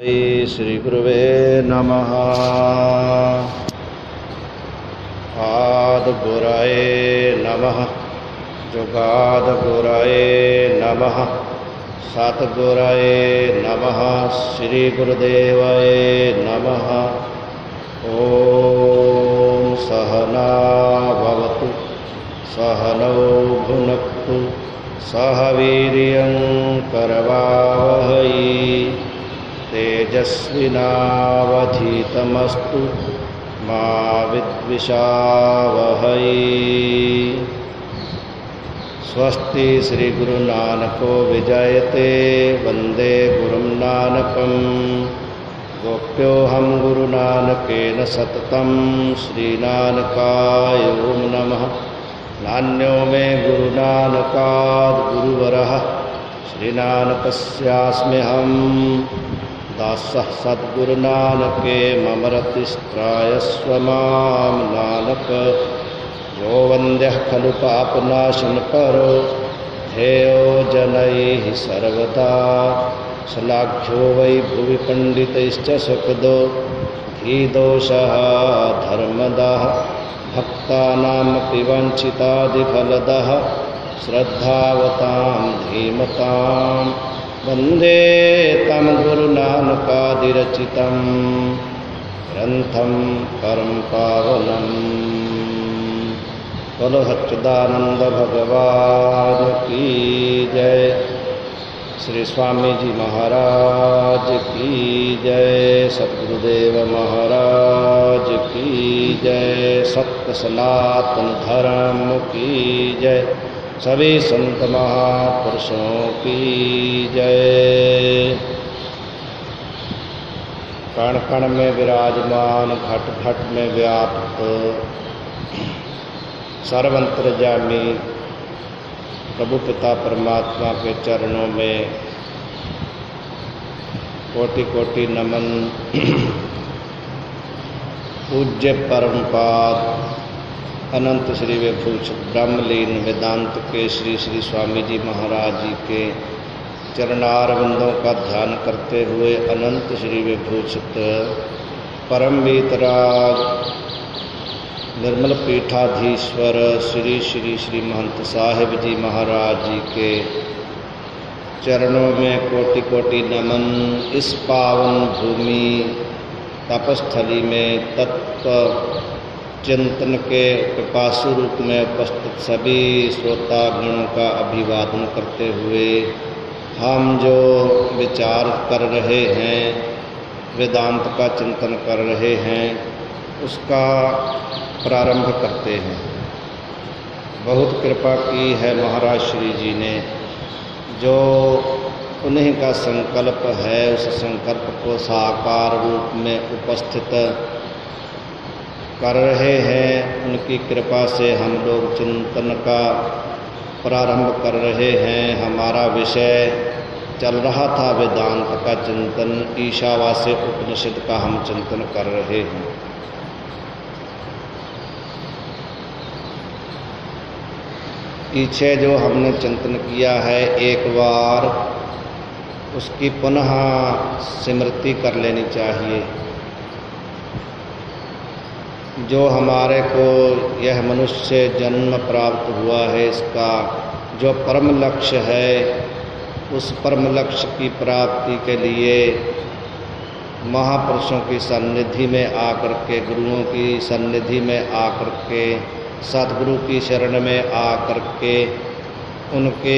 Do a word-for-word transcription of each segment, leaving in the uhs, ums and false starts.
श्री गुरुवे नमः। आदि गुराय नमः, जुगाद गुराय नमः, सतगुराय नमः, श्री गुरुदेवाय नमः। ओम सहना भवतु, सहनौ भुनक्तु, सह वीर्यं करवावहै, तेजस्विनावधीतमस्तु मा विद्विषावहै। स्वस्ति श्री गुरु नानको विजयते, वंदे गुरुं नानकं। गोप्योऽहं गुरु नानकेन सततं, श्रीनानकाय ओं नमः। नान्यो मे गुरु नानकात् गुरुवरः, श्रीनानकस्यास्म्यहं दासः सद्गुरु नानके। मम रतिस्त्रायस्व मां नानक, यो वन्द्यः खलु पापनाशनकरो, ध्येयो जनैः सर्वदा। श्लाघ्यो वै भुवि पण्डितैश्च सुखदो, धीदोषः धर्मदः। भक्तानामपि वाञ्छितादिफलदः, श्रद्धावतां धीमतां। वन्दे तं गुरुनानकादिरचितं, ग्रन्थं परम पावनं। बोलो सच्चिदानंद भगवान की जय। श्री स्वामी जी महाराज की जय। सद्गुरुदेव महाराज की जय। सत्य सनातन धर्म की जय। सभी संत महापुरुषों की जय। कण कण में विराजमान, घट घट में व्याप्त, सर्वंतर्यामी प्रभु पिता परमात्मा के चरणों में कोटि कोटि नमन। पूज्य परमपाद अनंत श्री विभूषित ब्रह्मलीन वेदांत के श्री श्री स्वामी जी महाराज जी के चरणारविंदों का ध्यान करते हुए अनंत श्री विभूषित परम वीतराग निर्मल पीठाधीश्वर श्री श्री श्री महंत साहिब जी महाराज जी के चरणों में कोटि कोटि नमन। इस पावन भूमि तपस्थली में तत्व चिंतन के पिपासु रूप में उपस्थित सभी श्रोतागणों का अभिवादन करते हुए हम जो विचार कर रहे हैं, वेदांत का चिंतन कर रहे हैं, उसका प्रारंभ करते हैं। बहुत कृपा की है महाराज श्री जी ने, जो उन्हीं का संकल्प है, उस संकल्प को साकार रूप में उपस्थित कर रहे हैं। उनकी कृपा से हम लोग चिंतन का प्रारंभ कर रहे हैं। हमारा विषय चल रहा था वेदांत का चिंतन, ईशावास्य उपनिषद का हम चिंतन कर रहे हैं। पीछे जो हमने चिंतन किया है, एक बार उसकी पुनः स्मृति कर लेनी चाहिए। जो हमारे को यह मनुष्य जन्म प्राप्त हुआ है, इसका जो परम लक्ष्य है, उस परम लक्ष्य की प्राप्ति के लिए महापुरुषों की सन्निधि में आकर के, गुरुओं की सन्निधि में आकर के, सतगुरु की शरण में आकर के उनके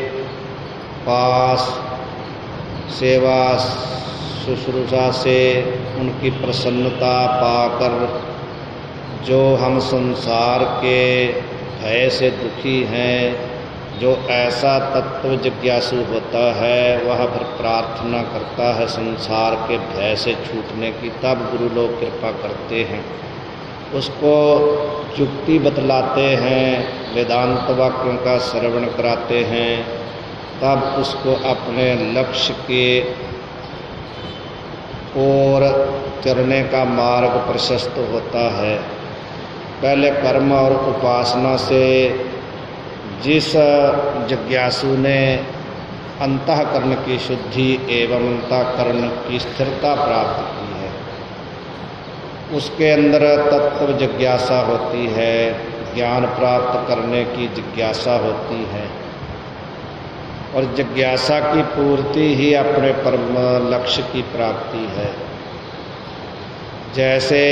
पास सेवा शुश्रूषा से उनकी प्रसन्नता पाकर, जो हम संसार के भय से दुखी हैं, जो ऐसा तत्व जिज्ञासु होता है, वह फिर प्रार्थना करता है संसार के भय से छूटने की, तब गुरु लोग कृपा करते हैं, उसको युक्ति बतलाते हैं, वेदांत वाक्यों का श्रवण कराते हैं, तब उसको अपने लक्ष्य के ओर चलने का मार्ग प्रशस्त होता है। पहले कर्म और उपासना से जिस जिज्ञासु ने अंतःकरण की शुद्धि एवं अंतःकरण की स्थिरता प्राप्त की है। उसके अंदर तत्व जिज्ञासा होती है, ज्ञान प्राप्त करने की जिज्ञासा होती है, और जिज्ञासा की पूर्ति ही अपने परम लक्ष्य की प्राप्ति है। जैसे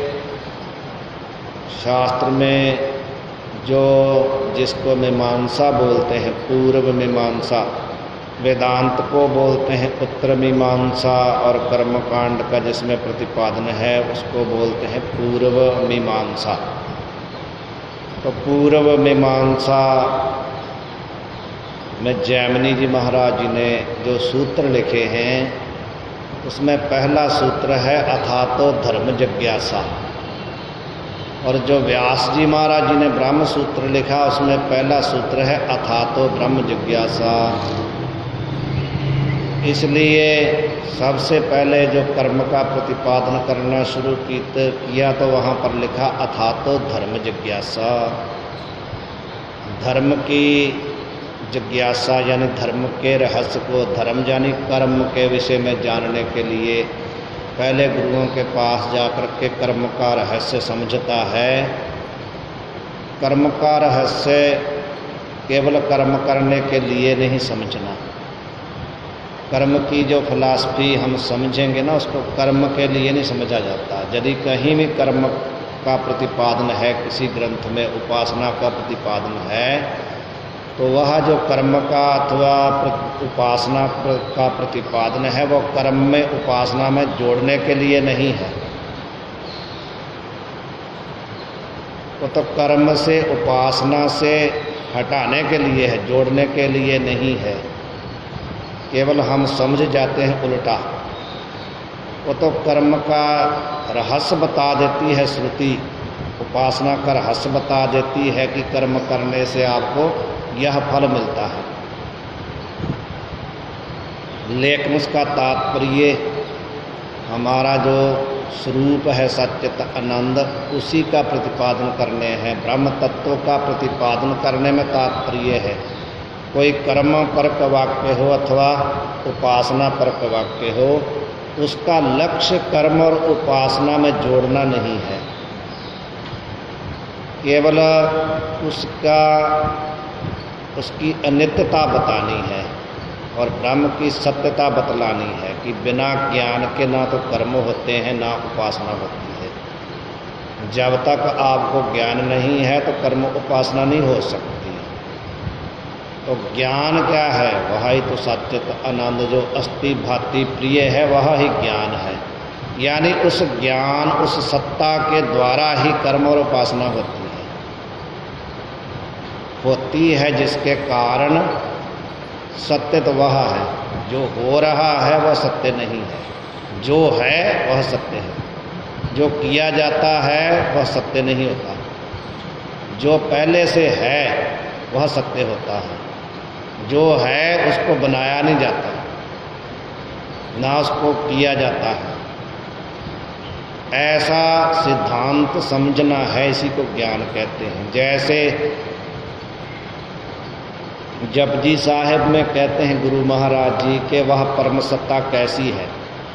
शास्त्र में जो जिसको मीमांसा बोलते हैं, पूर्व मीमांसा, वेदांत को बोलते हैं उत्तर मीमांसा, और कर्मकांड का जिसमें प्रतिपादन है उसको बोलते हैं पूर्व मीमांसा। तो पूर्व मीमांसा में जैमिनी जी महाराज जी ने जो सूत्र लिखे हैं उसमें पहला सूत्र है अथातो धर्म जिज्ञासा, और जो व्यास जी महाराज जी ने ब्रह्म सूत्र लिखा उसमें पहला सूत्र है अथातो ब्रह्म जिज्ञासा। इसलिए सबसे पहले जो कर्म का प्रतिपादन करना शुरू किया तो वहाँ पर लिखा अथातो धर्म जिज्ञासा। धर्म की जिज्ञासा यानी धर्म के रहस्य को, धर्म यानी कर्म के विषय में जानने के लिए पहले गुरुओं के पास जाकर के कर्म का रहस्य समझता है। कर्म का रहस्य केवल कर्म करने के लिए नहीं समझना। कर्म की जो फिलॉसफी हम समझेंगे ना, उसको कर्म के लिए नहीं समझा जाता। यदि कहीं भी कर्म का प्रतिपादन है, किसी ग्रंथ में उपासना का प्रतिपादन है, तो वह जो कर्म का अथवा उपासना का प्रतिपादन है वो कर्म में उपासना में जोड़ने के लिए नहीं है। वो तो कर्म से उपासना से हटाने के लिए है, जोड़ने के लिए नहीं है। केवल हम समझ जाते हैं उल्टा। वो तो कर्म का रहस्य बता देती है श्रुति, उपासना का रहस्य बता देती है कि कर्म करने से आपको यह फल मिलता है, लेकिन उसका तात्पर्य हमारा जो स्वरूप है सच्चित आनंद, उसी का प्रतिपादन करने हैं। ब्रह्म तत्व का प्रतिपादन करने में तात्पर्य है। कोई कर्म परक वाक्य हो अथवा उपासना परक वाक्य हो, उसका लक्ष्य कर्म और उपासना में जोड़ना नहीं है, केवल उसका उसकी अनित्यता बतानी है और ब्रह्म की सत्यता बतलानी है कि बिना ज्ञान के ना तो कर्म होते हैं ना उपासना होती है। जब तक आपको ज्ञान नहीं है तो कर्म उपासना नहीं हो सकती। तो ज्ञान क्या है? वह ही तो सच्चित आनंद जो अस्ति भाति प्रिय है, वह ही ज्ञान है। यानी उस ज्ञान, उस सत्ता के द्वारा ही कर्म और उपासना होती है होती है जिसके कारण सत्य तो वह है, जो हो रहा है वह सत्य नहीं है, जो है वह सत्य है, जो किया जाता है वह सत्य नहीं होता, जो पहले से है वह सत्य होता है, जो है उसको बनाया नहीं जाता, ना उसको किया जाता है। ऐसा सिद्धांत समझना है, इसी को ज्ञान कहते हैं। जैसे जपजी साहिब में कहते हैं गुरु महाराज जी के वह परम सत्ता कैसी है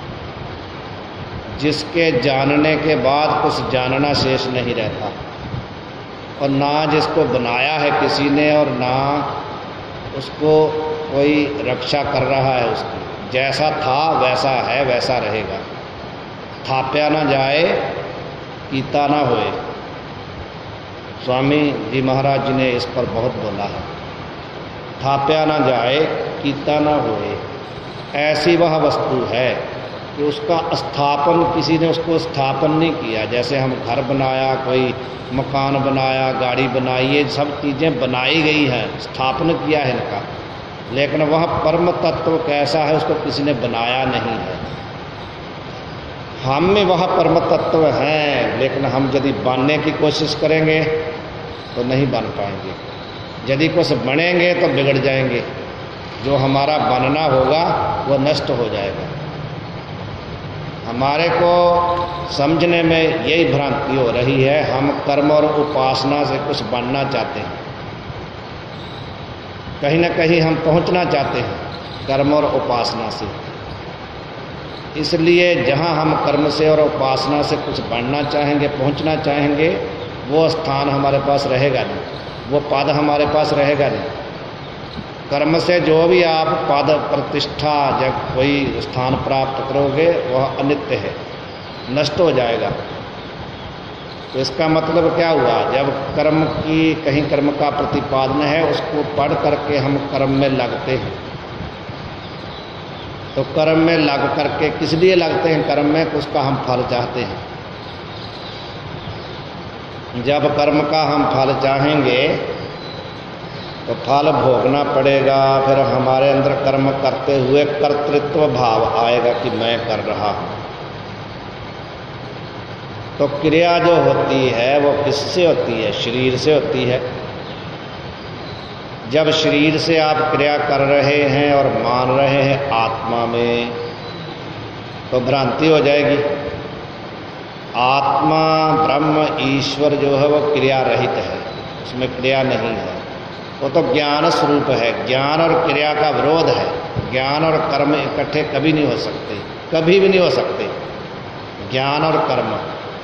जिसके जानने के बाद कुछ जानना शेष नहीं रहता, और ना जिसको बनाया है किसी ने और ना उसको कोई रक्षा कर रहा है उसकी। जैसा था वैसा है, वैसा रहेगा। थाप्या ना जाए, कीता ना होए। स्वामी जी महाराज जी ने इस पर बहुत बोला है। थाप्या ना जाए, कीता ना होए। ऐसी वह वस्तु है कि उसका स्थापन किसी ने उसको स्थापन नहीं किया। जैसे हम घर बनाया, कोई मकान बनाया, गाड़ी बनाई, ये सब चीज़ें बनाई गई हैं, स्थापन किया है इनका, लेकिन वह परम तत्व कैसा है उसको किसी ने बनाया नहीं है। हम में वह परम तत्व हैं, लेकिन हम यदि बनने की कोशिश करेंगे तो नहीं बन पाएंगे। यदि कुछ बनेंगे तो बिगड़ जाएंगे। जो हमारा बनना होगा वो नष्ट हो जाएगा। हमारे को समझने में यही भ्रांति हो रही है, हम कर्म और उपासना से कुछ बनना चाहते हैं, कहीं ना कहीं हम पहुंचना चाहते हैं, कर्म और उपासना से। इसलिए जहाँ हम कर्म से और उपासना से कुछ बढ़ना चाहेंगे, पहुँचना चाहेंगे, वो स्थान हमारे पास रहेगा नहीं, वो पद हमारे पास रहेगा नहीं। कर्म से जो भी आप पद प्रतिष्ठा जब कोई स्थान प्राप्त करोगे वह अनित्य है, नष्ट हो जाएगा। तो इसका मतलब क्या हुआ, जब कर्म की कहीं कर्म का प्रतिपादन है उसको पढ़ करके हम कर्म में लगते हैं, तो कर्म में लग करके किस लिए लगते हैं कर्म में, उसका हम फल चाहते हैं। जब कर्म का हम फल चाहेंगे तो फल भोगना पड़ेगा, फिर हमारे अंदर कर्म करते हुए कर्तृत्व भाव आएगा कि मैं कर रहा हूँ। तो क्रिया जो होती है वो किससे होती है, शरीर से होती है। जब शरीर से आप क्रिया कर रहे हैं और मान रहे हैं आत्मा में, तो भ्रांति हो जाएगी। आत्मा ब्रह्म ईश्वर जो है वो क्रिया रहित है, उसमें क्रिया नहीं है, वो तो ज्ञान स्वरूप है। ज्ञान और क्रिया का विरोध है। ज्ञान और कर्म इकट्ठे कभी नहीं हो सकते, कभी भी नहीं हो सकते। ज्ञान और कर्म,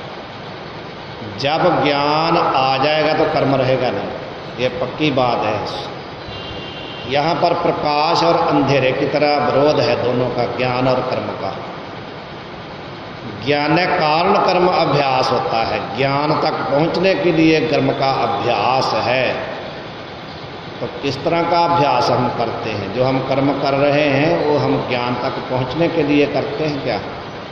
जब ज्ञान आ जाएगा तो कर्म रहेगा नहीं, ये पक्की बात है। यहाँ पर प्रकाश और अंधेरे की तरह विरोध है दोनों का, ज्ञान और कर्म का। ज्ञान कारण कर्म अभ्यास होता है, ज्ञान तक पहुँचने के लिए कर्म का अभ्यास है। तो किस तरह का अभ्यास हम करते हैं, जो हम कर्म कर रहे हैं वो हम ज्ञान तक पहुँचने के लिए करते हैं क्या?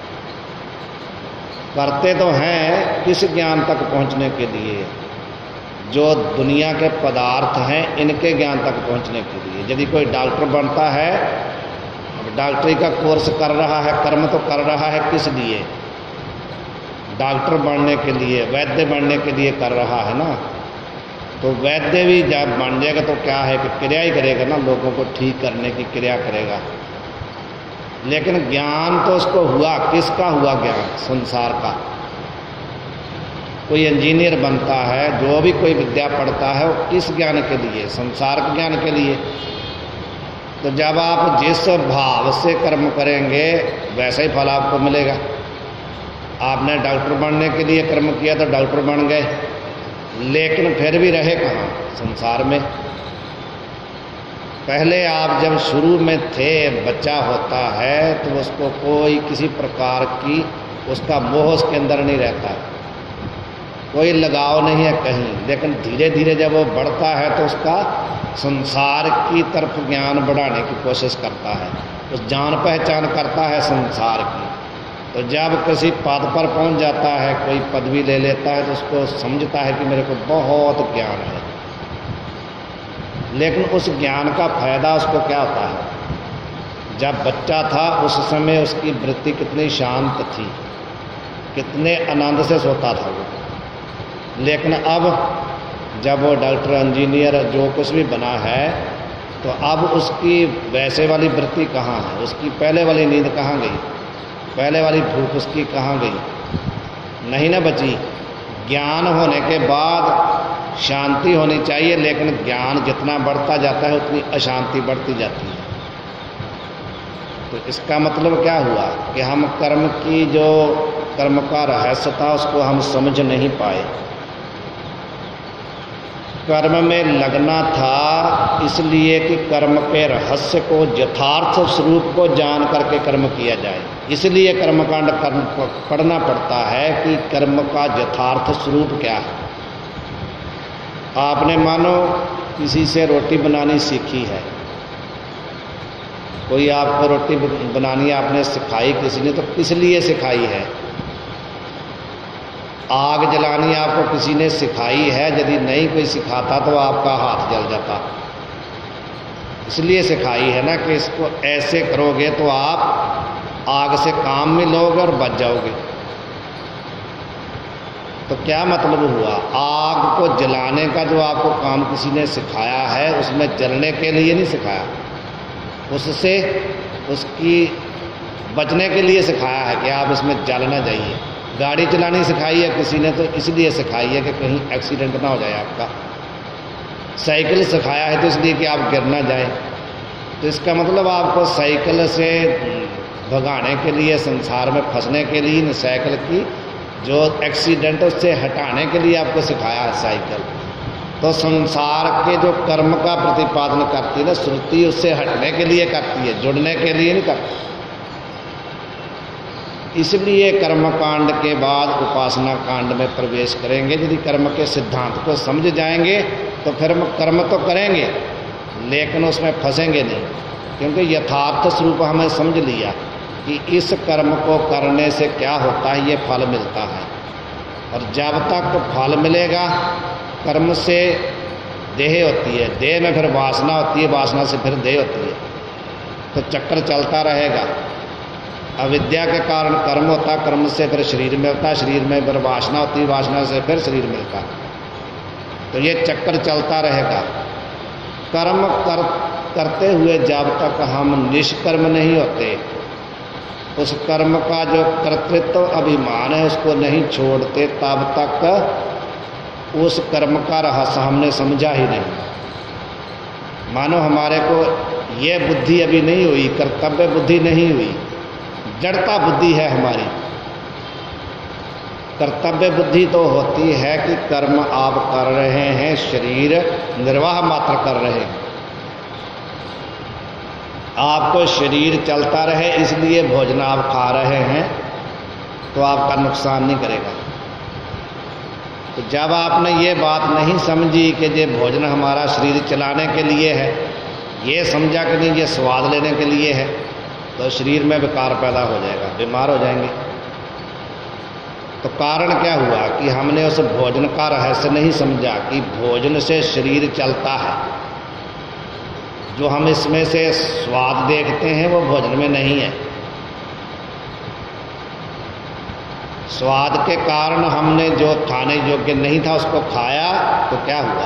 करते तो हैं किस ज्ञान तक पहुँचने के लिए, जो दुनिया के पदार्थ हैं इनके ज्ञान तक पहुँचने के लिए। यदि कोई डॉक्टर बनता है, अब डॉक्टरी का कोर्स कर रहा है, कर्म तो कर रहा है किस लिए, डॉक्टर बनने के लिए, वैद्य बनने के लिए कर रहा है ना। तो वैद्य भी जब बन जाएगा तो क्या है कि क्रिया ही करेगा ना, लोगों को ठीक करने की क्रिया करेगा। लेकिन ज्ञान तो उसको हुआ, किसका हुआ ज्ञान? संसार का। कोई इंजीनियर बनता है, जो भी कोई विद्या पढ़ता है वो किस ज्ञान के लिए? संसार के ज्ञान के लिए। तो जब आप जिस भाव से कर्म करेंगे वैसा ही फल आपको मिलेगा। आपने डॉक्टर बनने के लिए कर्म किया तो डॉक्टर बन गए, लेकिन फिर भी रहे कहाँ? संसार में। पहले आप जब शुरू में थे, बच्चा होता है तो उसको कोई किसी प्रकार की उसका मोह उसके अंदर नहीं रहता, कोई लगाव नहीं है कहीं। लेकिन धीरे धीरे जब वो बढ़ता है तो उसका संसार की तरफ ज्ञान बढ़ाने की कोशिश करता है, उस जान पहचान करता है संसार की। तो जब किसी पद पर पहुंच जाता है, कोई पदवी ले लेता है, तो उसको समझता है कि मेरे को बहुत ज्ञान है। लेकिन उस ज्ञान का फायदा उसको क्या होता है? जब बच्चा था उस समय उसकी वृत्ति कितनी शांत थी, कितने आनंद से सोता था वो। लेकिन अब जब वो डॉक्टर, इंजीनियर, जो कुछ भी बना है, तो अब उसकी वैसे वाली वृत्ति कहाँ है? उसकी पहले वाली नींद कहाँ गई? पहले वाली भूख उसकी कहाँ गई? नहीं ना बची। ज्ञान होने के बाद शांति होनी चाहिए, लेकिन ज्ञान जितना बढ़ता जाता है उतनी अशांति बढ़ती जाती है। तो इसका मतलब क्या हुआ कि हम कर्म की जो कर्म का रहस्य था उसको हम समझ नहीं पाए। कर्म में लगना था इसलिए कि कर्म के रहस्य को, यथार्थ स्वरूप को जान करके कर्म किया जाए। इसलिए कर्मकांड कर्म पढ़ना पड़ता है कि कर्म का यथार्थ स्वरूप क्या है। आपने मानो किसी से रोटी बनानी सीखी है, कोई आपको रोटी बनानी आपने सिखाई किसी ने, तो किस लिए सिखाई है? आग जलानी आपको किसी ने सिखाई है, यदि नहीं कोई सिखाता तो आपका हाथ जल जाता। इसलिए सिखाई है ना कि इसको ऐसे करोगे तो आप आग से काम में लोगे और बच जाओगे। तो क्या मतलब हुआ? आग को जलाने का जो आपको काम किसी ने सिखाया है, उसमें जलने के लिए नहीं सिखाया, उससे उसकी बचने के लिए सिखाया है कि आप इसमें जल ना जाइए। गाड़ी चलानी सिखाई है किसी ने तो इसलिए सिखाई है कि कहीं एक्सीडेंट ना हो जाए आपका। साइकिल सिखाया है तो इसलिए कि आप गिर ना जाए। तो इसका मतलब आपको साइकिल से भगाने के लिए, संसार में फंसने के लिए, न साइकिल की जो एक्सीडेंट उससे हटाने के लिए आपको सिखाया है साइकिल। तो संसार के जो कर्म का प्रतिपादन करती है ना श्रुति, उससे हटने के लिए करती है, जुड़ने के लिए नहीं करती। इसलिए कर्म कांड के बाद उपासना कांड में प्रवेश करेंगे। यदि कर्म के सिद्धांत को समझ जाएंगे तो फिर हम कर्म तो करेंगे लेकिन उसमें फंसेंगे नहीं, क्योंकि यथार्थ स्वरूप हमें समझ लिया कि इस कर्म को करने से क्या होता है, ये फल मिलता है। और जब तक फल मिलेगा, कर्म से देह होती है, देह में फिर वासना होती है, वासना से फिर देह होती है, तो चक्कर चलता रहेगा। अविद्या के कारण कर्म होता, कर्म से फिर शरीर में होता, शरीर में फिर वासना होती, वासना से फिर शरीर मिलता, तो ये चक्कर चलता रहेगा। कर्म कर करते हुए जब तक हम निष्कर्म नहीं होते, उस कर्म का जो कर्तृत्व अभिमान है उसको नहीं छोड़ते, तब तक उस कर्म का रहस्य हमने समझा ही नहीं। मानो हमारे को ये बुद्धि अभी नहीं हुई, कर्तव्य बुद्धि नहीं हुई, जड़ता बुद्धि है हमारी। कर्तव्य बुद्धि तो होती है कि कर्म आप कर रहे हैं, शरीर निर्वाह मात्र कर रहे हैं, आपको शरीर चलता रहे इसलिए भोजन आप खा रहे हैं, तो आपका नुकसान नहीं करेगा। तो जब आपने ये बात नहीं समझी कि ये भोजन हमारा शरीर चलाने के लिए है, ये समझा कि नहीं ये स्वाद लेने के लिए है, तो शरीर में विकार पैदा हो जाएगा, बीमार हो जाएंगे। तो कारण क्या हुआ कि हमने उस भोजन का रहस्य नहीं समझा कि भोजन से शरीर चलता है। जो हम इसमें से स्वाद देखते हैं वो भोजन में नहीं है। स्वाद के कारण हमने जो खाने योग्य नहीं था उसको खाया, तो क्या हुआ?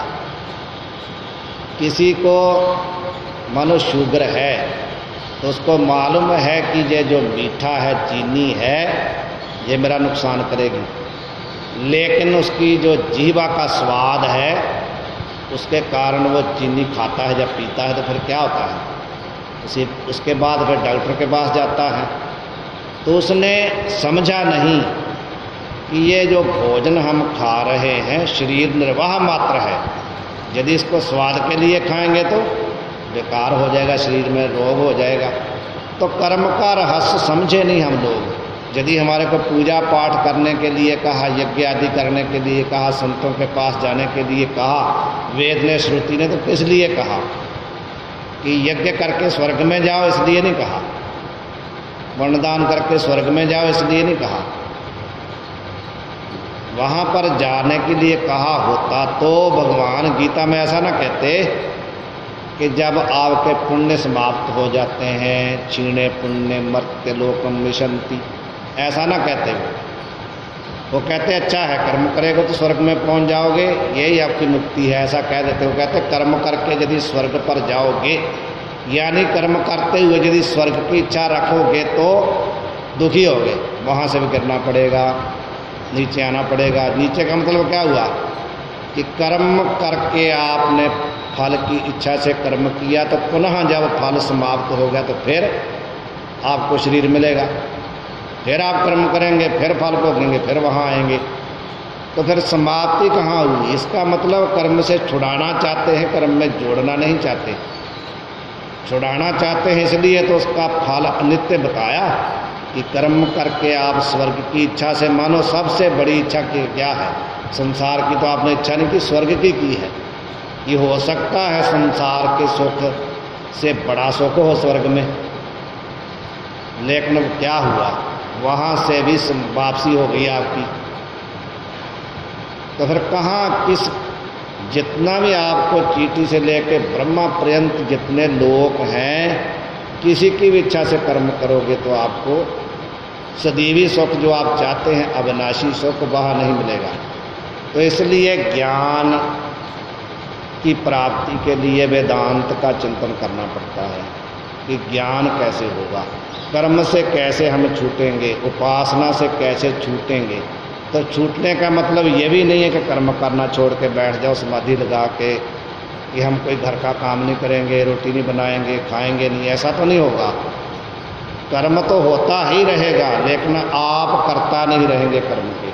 किसी को मानो शुगर है तो उसको मालूम है कि ये जो मीठा है, चीनी है, ये मेरा नुकसान करेगी, लेकिन उसकी जो जीवा का स्वाद है उसके कारण वो चीनी खाता है, जब पीता है तो फिर क्या होता है, उसी उसके बाद फिर डॉक्टर के पास जाता है। तो उसने समझा नहीं कि ये जो भोजन हम खा रहे हैं शरीर निर्वाह मात्र है, यदि इसको स्वाद के लिए खाएंगे तो बेकार हो जाएगा, शरीर में रोग हो जाएगा। तो कर्म का रहस्य समझे नहीं हम लोग। यदि हमारे को पूजा पाठ करने के लिए कहा, यज्ञ आदि करने के लिए कहा, संतों के पास जाने के लिए कहा, वेद ने श्रुति ने तो किस लिए कहा कि यज्ञ करके स्वर्ग में जाओ, इसलिए नहीं कहा। वर्णदान करके स्वर्ग में जाओ, इसलिए नहीं कहा। वहाँ पर जाने के लिए कहा होता तो भगवान गीता में ऐसा ना कहते कि जब आपके पुण्य समाप्त हो जाते हैं, क्षीणे पुण्य मर्त्य लोकम विशंति, ऐसा ना कहते वो वो कहते अच्छा है कर्म करेगा तो स्वर्ग में पहुंच जाओगे, यही आपकी मुक्ति है, ऐसा कह देते। वो कहते कर्म करके यदि स्वर्ग पर जाओगे, यानी कर्म करते हुए यदि स्वर्ग की इच्छा रखोगे तो दुखी होगे, वहाँ से भी करना पड़ेगा, नीचे आना पड़ेगा। नीचे का मतलब क्या हुआ कि कर्म करके आपने फल की इच्छा से कर्म किया, तो पुनः जब फल समाप्त हो गया तो फिर आपको शरीर मिलेगा, फिर आप कर्म करेंगे, फिर फल भोगेंगे, फिर वहाँ आएंगे। तो फिर समाप्ति कहाँ हुई? इसका मतलब कर्म से छुड़ाना चाहते हैं, कर्म में जोड़ना नहीं चाहते। छुड़ाना चाहते हैं इसलिए तो उसका फल अनित्य बताया कि कर्म करके आप स्वर्ग की इच्छा से, मानो सबसे बड़ी इच्छा क्या है? संसार की तो आपने इच्छा नहीं की, स्वर्ग की की है। ये हो सकता है संसार के सुख से बड़ा सुख हो स्वर्ग में, लेकिन क्या हुआ, वहाँ से भी वापसी हो गई आपकी। तो फिर कहाँ किस, जितना भी आपको चीटी से लेके ब्रह्मा पर्यंत जितने लोग हैं, किसी की भी इच्छा से कर्म करोगे तो आपको सदैवी सुख जो आप चाहते हैं, अविनाशी सुख, वहाँ नहीं मिलेगा। तो इसलिए ज्ञान की प्राप्ति के लिए वेदांत का चिंतन करना पड़ता है कि ज्ञान कैसे होगा, कर्म से कैसे हम छूटेंगे, उपासना से कैसे छूटेंगे। तो छूटने का मतलब ये भी नहीं है कि कर्म करना छोड़ के बैठ जाओ समाधि लगा के कि हम कोई घर का काम नहीं करेंगे, रोटी नहीं बनाएंगे, खाएंगे नहीं, ऐसा तो नहीं होगा। कर्म तो होता ही रहेगा, लेकिन आप करता नहीं रहेंगे कर्म के।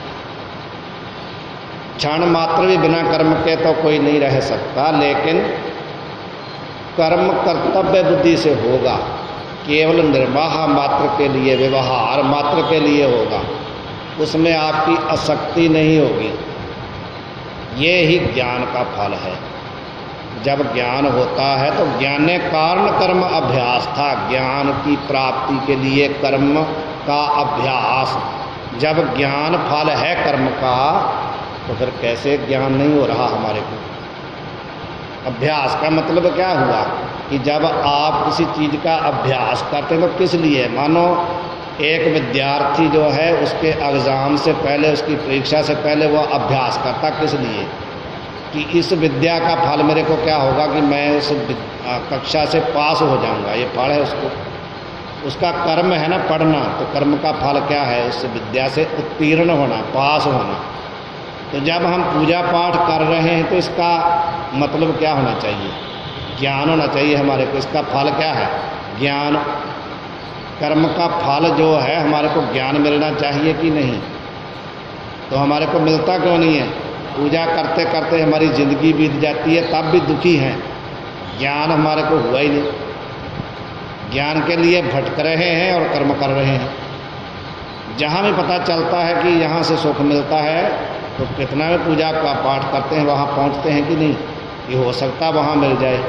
क्षण मात्र भी बिना कर्म के तो कोई नहीं रह सकता, लेकिन कर्म कर्तव्य बुद्धि से होगा। केवल निर्वाह मात्र के लिए, व्यवहार मात्र के लिए होगा, उसमें आपकी आसक्ति नहीं होगी। ये ही ज्ञान का फल है। जब ज्ञान होता है तो ज्ञाने कारण कर्म अभ्यास था, ज्ञान की प्राप्ति के लिए कर्म का अभ्यास। जब ज्ञान फल है कर्म का, तो फिर कैसे ज्ञान नहीं हो रहा हमारे को। अभ्यास का मतलब क्या हुआ कि जब आप किसी चीज़ का अभ्यास करते हैं तो किस लिए, मानो एक विद्यार्थी जो है उसके एग्ज़ाम से पहले, उसकी परीक्षा से पहले वह अभ्यास करता किस लिए कि इस विद्या का फल मेरे को क्या होगा कि मैं उस कक्षा से पास हो जाऊंगा, ये फल है उसको। उसका कर्म है ना पढ़ना, तो कर्म का फल क्या है, उस विद्या से उत्तीर्ण होना, पास होना। तो जब हम पूजा पाठ कर रहे हैं तो इसका मतलब क्या होना चाहिए, ज्ञान होना चाहिए हमारे को। इसका फल क्या है, ज्ञान। कर्म का फल जो है हमारे को ज्ञान मिलना चाहिए कि नहीं, तो हमारे को मिलता क्यों नहीं है। पूजा करते करते हमारी ज़िंदगी बीत जाती है, तब भी दुखी हैं, ज्ञान हमारे को हुआ ही नहीं। ज्ञान के लिए भटक रहे हैं और कर्म कर रहे हैं। जहाँ भी पता चलता है कि यहाँ से सुख मिलता है, तो कितना भी पूजा का पाठ करते हैं वहाँ पहुँचते हैं कि नहीं, ये हो सकता वहाँ मिल जाए।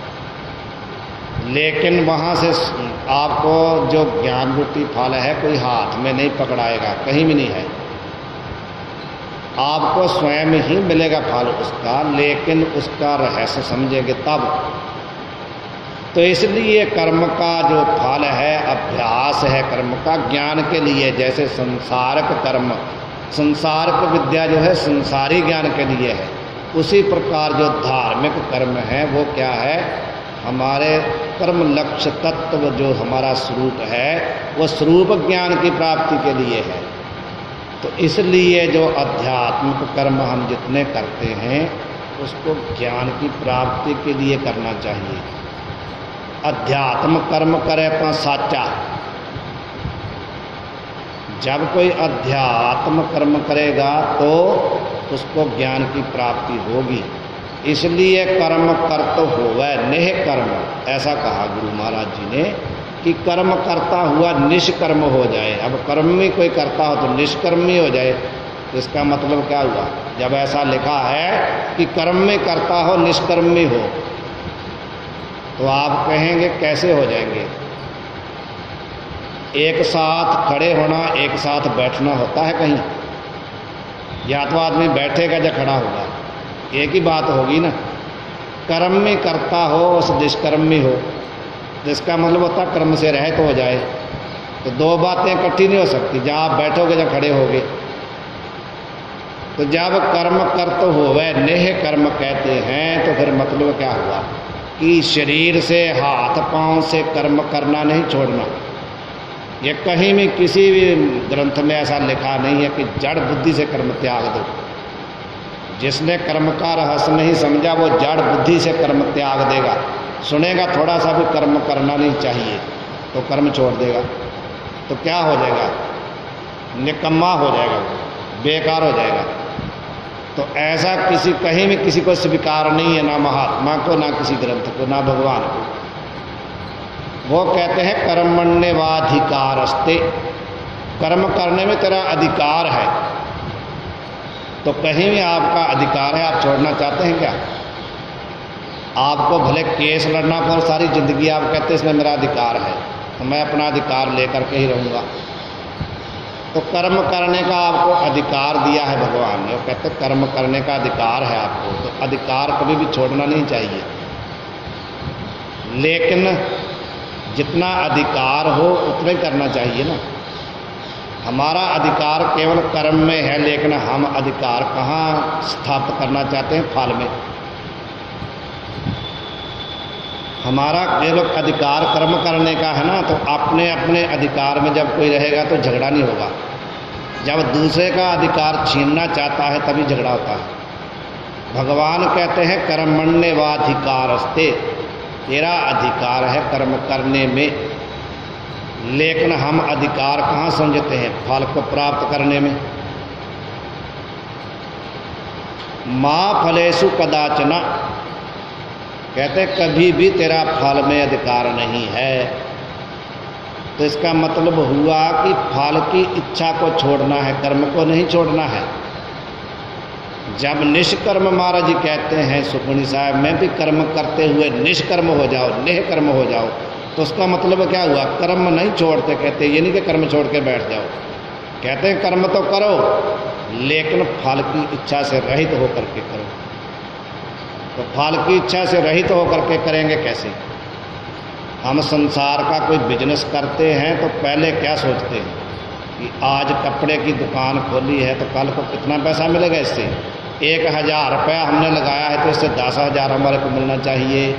लेकिन वहाँ से आपको जो ज्ञान रूपी फल है कोई हाथ में नहीं पकड़ाएगा, कहीं भी नहीं है, आपको स्वयं ही मिलेगा फल उसका, लेकिन उसका रहस्य समझेंगे तब। तो इसलिए कर्म का जो फल है अभ्यास है कर्म का, ज्ञान के लिए। जैसे संसारक कर्म, संसारक विद्या जो है संसारी ज्ञान के लिए है, उसी प्रकार जो धार्मिक कर्म है वो क्या है, हमारे कर्म लक्ष्य तत्व जो हमारा स्वरूप है वो स्वरूप ज्ञान की प्राप्ति के लिए है। तो इसलिए जो आध्यात्मिक कर्म हम जितने करते हैं उसको ज्ञान की प्राप्ति के लिए करना चाहिए। अध्यात्म कर्म करे तो साचा। जब कोई अध्यात्म कर्म करेगा तो उसको ज्ञान की प्राप्ति होगी। इसलिए कर्म कर्त होवे नेह कर्म, ऐसा कहा गुरु महाराज जी ने कि कर्म करता हुआ निष्कर्म हो जाए। अब कर्म में कोई करता हो तो निष्कर्मी हो जाए, तो इसका मतलब क्या हुआ। जब ऐसा लिखा है कि कर्म में करता हो निष्कर्मी हो, तो आप कहेंगे कैसे हो जाएंगे। एक साथ खड़े होना, एक साथ बैठना होता है कहीं, या तो आदमी बैठेगा या खड़ा होगा, एक ही बात होगी ना। कर्म में करता हो उस निष्कर्मी हो, जिसका मतलब होता है कर्म से रहित हो जाए। तो दो बातें इकट्ठी नहीं हो सकती, जहाँ आप बैठोगे या खड़े होगे। तो जब कर्म कर्त होवे नेह कर्म कहते हैं, तो फिर मतलब क्या हुआ कि शरीर से, हाथ पांव से कर्म करना नहीं छोड़ना। ये कहीं भी किसी भी ग्रंथ में ऐसा लिखा नहीं है कि जड़ बुद्धि से कर्म त्याग दो। जिसने कर्म का रहस्य नहीं समझा वो जड़ बुद्धि से कर्म त्याग देगा। सुनेगा थोड़ा सा भी कर्म करना नहीं चाहिए तो कर्म छोड़ देगा, तो क्या हो जाएगा, निकम्मा हो जाएगा, बेकार हो जाएगा। तो ऐसा किसी कहीं भी किसी को स्वीकार नहीं है, ना महात्मा को, ना किसी ग्रंथ को, ना भगवान को। वो कहते हैं कर्मण्यवाधिकारस्ते, कर्म करने में तेरा अधिकार है। तो कहीं भी आपका अधिकार है, आप छोड़ना चाहते हैं क्या। आपको भले केस लड़ना पर सारी ज़िंदगी आप कहते हैं इसमें मेरा अधिकार है, तो मैं अपना अधिकार लेकर के ही रहूँगा। तो कर्म करने का आपको अधिकार दिया है भगवान ने, वो कहते हैं कर्म करने का अधिकार है आपको, तो अधिकार कभी भी छोड़ना नहीं चाहिए। लेकिन जितना अधिकार हो उतना ही करना चाहिए ना। हमारा अधिकार केवल कर्म में है, लेकिन हम अधिकार कहाँ स्थापित करना चाहते हैं, फल में। हमारा केवल अधिकार कर्म करने का है ना, तो अपने अपने अधिकार में जब कोई रहेगा तो झगड़ा नहीं होगा। जब दूसरे का अधिकार छीनना चाहता है तभी झगड़ा होता है। भगवान कहते हैं कर्मण्येवाधिकारस्ते, तेरा अधिकार है कर्म करने में, लेकिन हम अधिकार कहाँ समझते हैं? फल को प्राप्त करने में। माँ फलेषु कदाचन, कहते कभी भी तेरा फल में अधिकार नहीं है। तो इसका मतलब हुआ कि फल की इच्छा को छोड़ना है, कर्म को नहीं छोड़ना है। जब निष्कर्म महाराज जी कहते हैं सुखमणि साहब में भी कर्म करते हुए निष्कर्म हो जाओ, नेह कर्म हो जाओ, तो उसका मतलब क्या हुआ? कर्म नहीं छोड़ते। कहते ये नहीं कि कर्म छोड़ के बैठ जाओ, कहते हैं कर्म तो करो लेकिन फल की इच्छा से रहित होकर के करो। तो फल की इच्छा से रहित होकर के करेंगे कैसे? हम संसार का कोई बिजनेस करते हैं तो पहले क्या सोचते हैं कि आज कपड़े की दुकान खोली है तो कल को कितना पैसा मिलेगा इससे? एक हज़ार रुपया हमने लगाया है तो इससे दस हज़ार हमारे को मिलना चाहिए।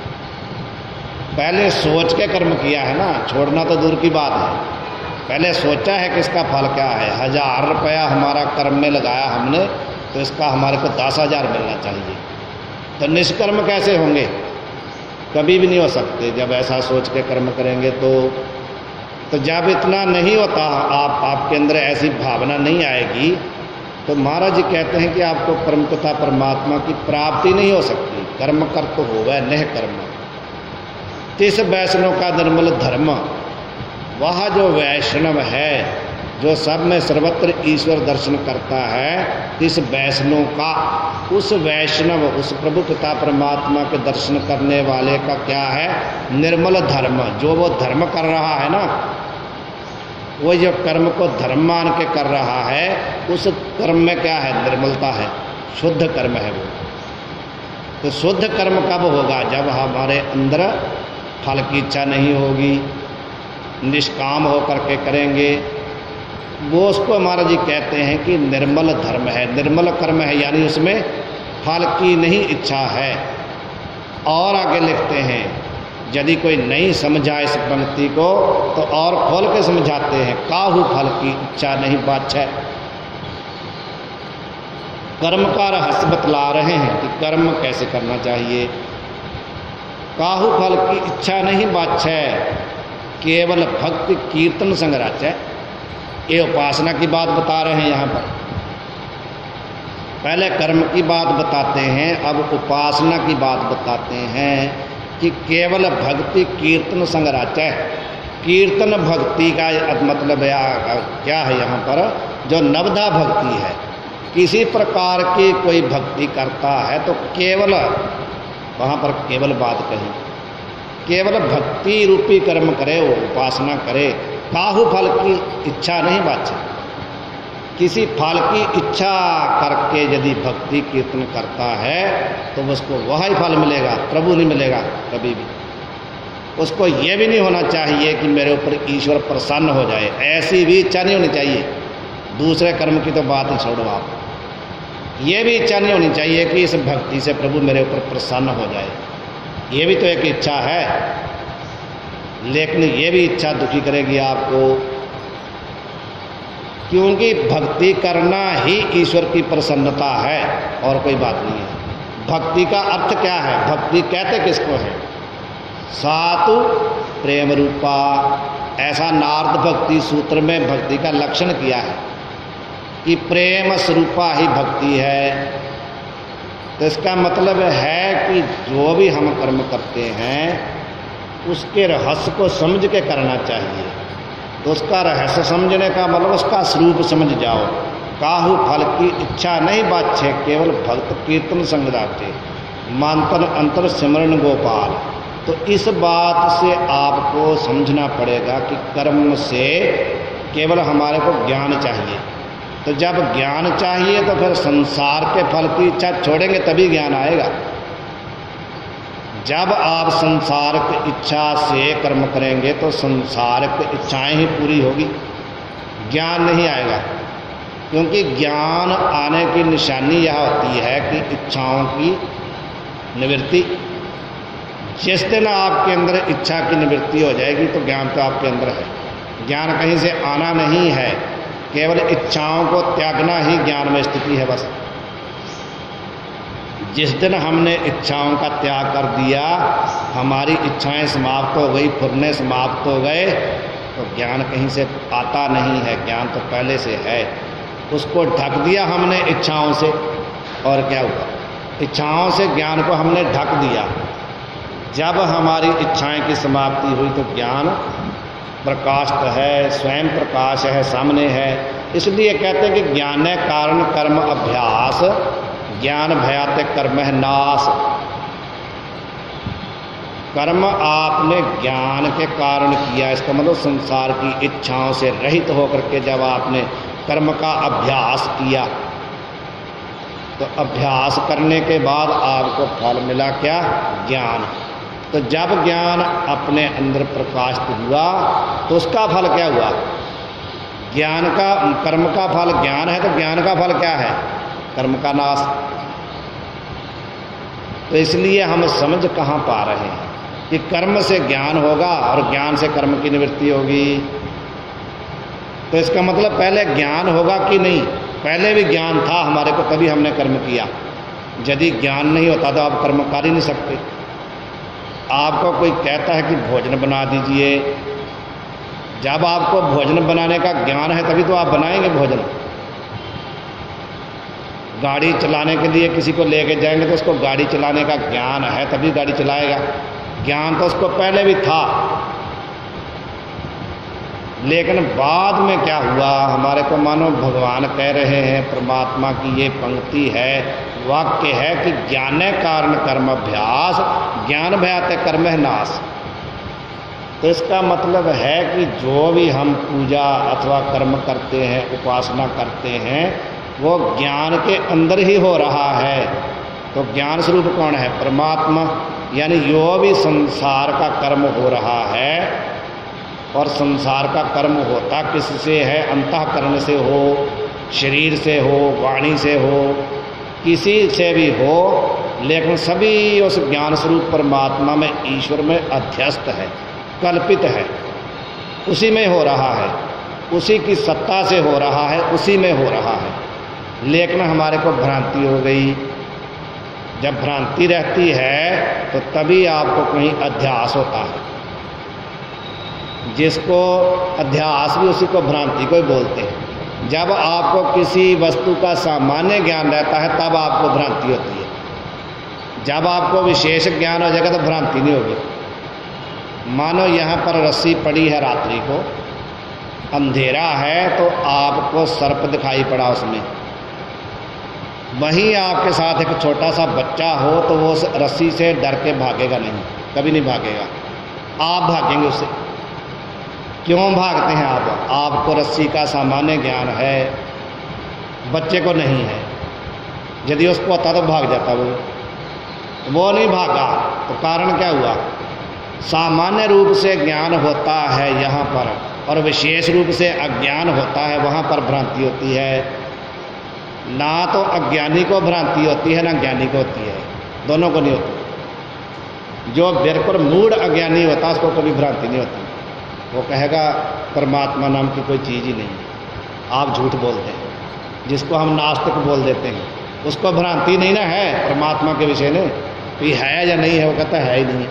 पहले सोच के कर्म किया है ना, छोड़ना तो दूर की बात है। पहले सोचा है कि इसका फल क्या है। हज़ार रुपया हमारा कर्म में लगाया हमने तो इसका हमारे को दस हज़ार मिलना चाहिए। तो निष्कर्म कैसे होंगे? कभी भी नहीं हो सकते जब ऐसा सोच के कर्म करेंगे। तो तो जब इतना नहीं होता, आप आपके अंदर ऐसी भावना नहीं आएगी, तो महाराज जी कहते हैं कि आपको परमपिता परमात्मा की प्राप्ति नहीं हो सकती। कर्म कर तो होवे नह कर्म, तिस वैष्णव का निर्मल धर्म। वह जो वैष्णव है, जो सब में सर्वत्र ईश्वर दर्शन करता है, इस वैष्णव का, उस वैष्णव, उस प्रभु पिता परमात्मा के दर्शन करने वाले का क्या है? निर्मल धर्म। जो वो धर्म कर रहा है ना, वो जो कर्म को धर्म मान के कर रहा है, उस कर्म में क्या है? निर्मलता है, शुद्ध कर्म है वो। तो शुद्ध कर्म कब होगा? जब हमारे अंदर फल की इच्छा नहीं होगी, निष्काम होकर के करेंगे। वो उसको महाराज जी कहते हैं कि निर्मल धर्म है, निर्मल कर्म है, यानी उसमें फल की नहीं इच्छा है। और आगे लिखते हैं, यदि कोई नहीं समझा इस पंक्ति को तो और खोल के समझाते हैं, काहू फल की इच्छा नहीं बाछै। कर्म का रहस्य बतला रहे हैं कि कर्म कैसे करना चाहिए। काहू फल की इच्छा नहीं बाछै, केवल भक्ति कीर्तन संग राचै। ये उपासना की बात बता रहे हैं यहाँ पर। पहले कर्म की बात बताते हैं, अब उपासना की बात बताते हैं कि केवल भक्ति कीर्तन संग राचै। कीर्तन भक्ति का मतलब क्या है यहाँ पर? जो नवधा भक्ति है, किसी प्रकार की कोई भक्ति करता है तो केवल, वहाँ पर केवल बात कही, केवल भक्ति रूपी कर्म करे, वो उपासना करे। काहू फल की इच्छा नहीं बाछै। किसी फल की इच्छा करके यदि भक्ति कीर्तन करता है तो उसको वह ही फल मिलेगा, प्रभु नहीं मिलेगा कभी भी। उसको ये भी नहीं होना चाहिए कि मेरे ऊपर ईश्वर प्रसन्न हो जाए, ऐसी भी इच्छा नहीं होनी चाहिए। दूसरे कर्म की तो बात ही छोड़ो आप, ये भी इच्छा नहीं होनी चाहिए कि इस भक्ति से प्रभु मेरे ऊपर प्रसन्न हो जाए। ये भी तो एक इच्छा है, लेकिन ये भी इच्छा दुखी करेगी आपको, क्योंकि भक्ति करना ही ईश्वर की प्रसन्नता है और कोई बात नहीं है। भक्ति का अर्थ क्या है? भक्ति कहते किसको है? सातु प्रेम रूपा। ऐसा नारद भक्ति सूत्र में भक्ति का लक्षण किया है कि प्रेम स्वरूपा ही भक्ति है। तो इसका मतलब है कि जो भी हम कर्म करते हैं उसके रहस्य को समझ के करना चाहिए। तो उसका रहस्य समझने का मतलब उसका स्वरूप समझ जाओ। काहू फल की इच्छा नहीं बाछै, केवल भक्त कीर्तन संग राचै, मांतन अंतर सिमरन गोपाल। तो इस बात से आपको समझना पड़ेगा कि कर्म से केवल हमारे को ज्ञान चाहिए। तो जब ज्ञान चाहिए तो फिर संसार के फल की इच्छा छोड़ेंगे तभी ज्ञान आएगा। जब आप संसार की इच्छा से कर्म करेंगे तो संसार की इच्छाएं ही पूरी होगी, ज्ञान नहीं आएगा। क्योंकि ज्ञान आने की निशानी यह होती है कि इच्छाओं की निवृत्ति। जिस दिन आपके अंदर इच्छा की निवृत्ति हो जाएगी तो ज्ञान तो आपके अंदर है। ज्ञान कहीं से आना नहीं है, केवल इच्छाओं को त्यागना ही ज्ञान में स्थिति है बस। जिस दिन हमने इच्छाओं का त्याग कर दिया, हमारी इच्छाएं समाप्त हो गई, फुरने समाप्त हो गए, तो ज्ञान कहीं से आता नहीं है, ज्ञान तो पहले से है। उसको ढक दिया हमने इच्छाओं से, और क्या हुआ? इच्छाओं से ज्ञान को हमने ढक दिया। जब हमारी इच्छाएं की समाप्ति हुई तो ज्ञान प्रकाशित है, स्वयं प्रकाश है, सामने है। इसलिए कहते हैं कि ज्ञान कारण कर्म अभ्यास, ज्ञान भयाते कर्म है नाश। कर्म आपने ज्ञान के कारण किया, इसका मतलब संसार की इच्छाओं से रहित होकर के जब आपने कर्म का अभ्यास किया, तो अभ्यास करने के बाद आपको फल मिला क्या? ज्ञान। तो जब ज्ञान अपने अंदर प्रकाशित हुआ तो उसका फल क्या हुआ? ज्ञान का, कर्म का फल ज्ञान है, तो ज्ञान का फल क्या है? कर्म का नाश। तो इसलिए हम समझ कहाँ पा रहे हैं कि कर्म से ज्ञान होगा और ज्ञान से कर्म की निवृत्ति होगी। तो इसका मतलब पहले ज्ञान होगा कि नहीं? पहले भी ज्ञान था हमारे को, तभी हमने कर्म किया। यदि ज्ञान नहीं होता तो आप कर्म कर ही नहीं सकते। आपको कोई कहता है कि भोजन बना दीजिए, जब आपको भोजन बनाने का ज्ञान है तभी तो आप बनाएंगे भोजन। गाड़ी चलाने के लिए किसी को लेके जाएंगे तो उसको गाड़ी चलाने का ज्ञान है तभी गाड़ी चलाएगा। ज्ञान तो उसको पहले भी था, लेकिन बाद में क्या हुआ? हमारे को मानो भगवान कह रहे हैं, परमात्मा की ये पंक्ति है, वाक्य है कि ज्ञाने कारण कर्म अभ्यास, ज्ञान भयाते कर्म है नाश। तो इसका मतलब है कि जो भी हम पूजा अथवा कर्म करते हैं, उपासना करते हैं, वो ज्ञान के अंदर ही हो रहा है। तो ज्ञान स्वरूप कौन है? परमात्मा। यानी जो भी संसार का कर्म हो रहा है, और संसार का कर्म होता किससे है? अंतःकरण से हो, शरीर से हो, वाणी से हो, किसी से भी हो, लेकिन सभी उस ज्ञान स्वरूप परमात्मा में, ईश्वर में अध्यस्त है, कल्पित है, उसी में हो रहा है, उसी की सत्ता से हो रहा है, उसी में हो रहा है। लेकिन हमारे को भ्रांति हो गई। जब भ्रांति रहती है तो तभी आपको कहीं अध्यास होता है। जिसको अध्यास भी उसी को भ्रांति को ही बोलते हैं। जब आपको किसी वस्तु का सामान्य ज्ञान रहता है तब आपको भ्रांति होती है। जब आपको विशेष ज्ञान हो जाएगा तो भ्रांति नहीं होगी। मानो यहाँ पर रस्सी पड़ी है, रात्रि को अंधेरा है तो आपको सर्प दिखाई पड़ा उसमें। वहीं आपके साथ एक छोटा सा बच्चा हो तो वो उस रस्सी से डर के भागेगा नहीं, कभी नहीं भागेगा। आप भागेंगे उससे। क्यों भागते हैं आप? आपको रस्सी का सामान्य ज्ञान है, बच्चे को नहीं है। यदि उसको होता तो भाग जाता, वो वो नहीं भागा। तो कारण क्या हुआ? सामान्य रूप से ज्ञान होता है यहाँ पर, और विशेष रूप से अज्ञान होता है, वहाँ पर भ्रांति होती है। ना तो अज्ञानी को भ्रांति होती है, ना ज्ञानी को होती है, दोनों को नहीं होती। जो बिल्कुल मूढ़ अज्ञानी होता है उसको कभी भ्रांति नहीं होती। वो कहेगा परमात्मा नाम की कोई चीज़ ही नहीं। आप झूठ बोलते हैं। जिसको हम नास्तिक बोल देते हैं उसको भ्रांति नहीं ना है परमात्मा के विषय में, तो ये है या नहीं है, वो कहता है ही नहीं।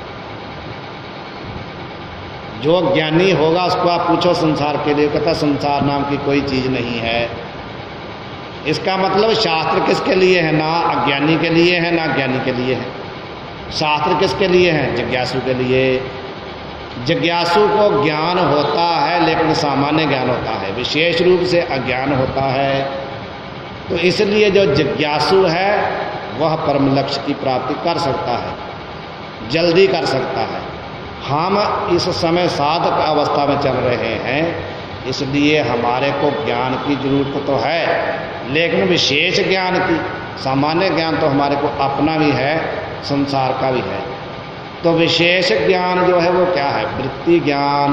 जो ज्ञानी होगा उसको आप पूछो संसार के लिए, कहता संसार नाम की कोई चीज़ नहीं है। इसका मतलब शास्त्र किसके लिए है? ना अज्ञानी के लिए है, ना ज्ञानी के लिए है। शास्त्र किसके लिए है? जिज्ञासु के लिए। जिज्ञासु को ज्ञान होता है, लेकिन सामान्य ज्ञान होता है, विशेष रूप से अज्ञान होता है। तो इसलिए जो जिज्ञासु है वह परम लक्ष्य की प्राप्ति कर सकता है, जल्दी कर सकता है। हम इस समय साधक अवस्था में चल रहे हैं, इसलिए हमारे को ज्ञान की जरूरत तो है, लेकिन विशेष ज्ञान की। सामान्य ज्ञान तो हमारे को अपना भी है, संसार का भी है। तो विशेष ज्ञान जो है वो क्या है? वृत्ति ज्ञान।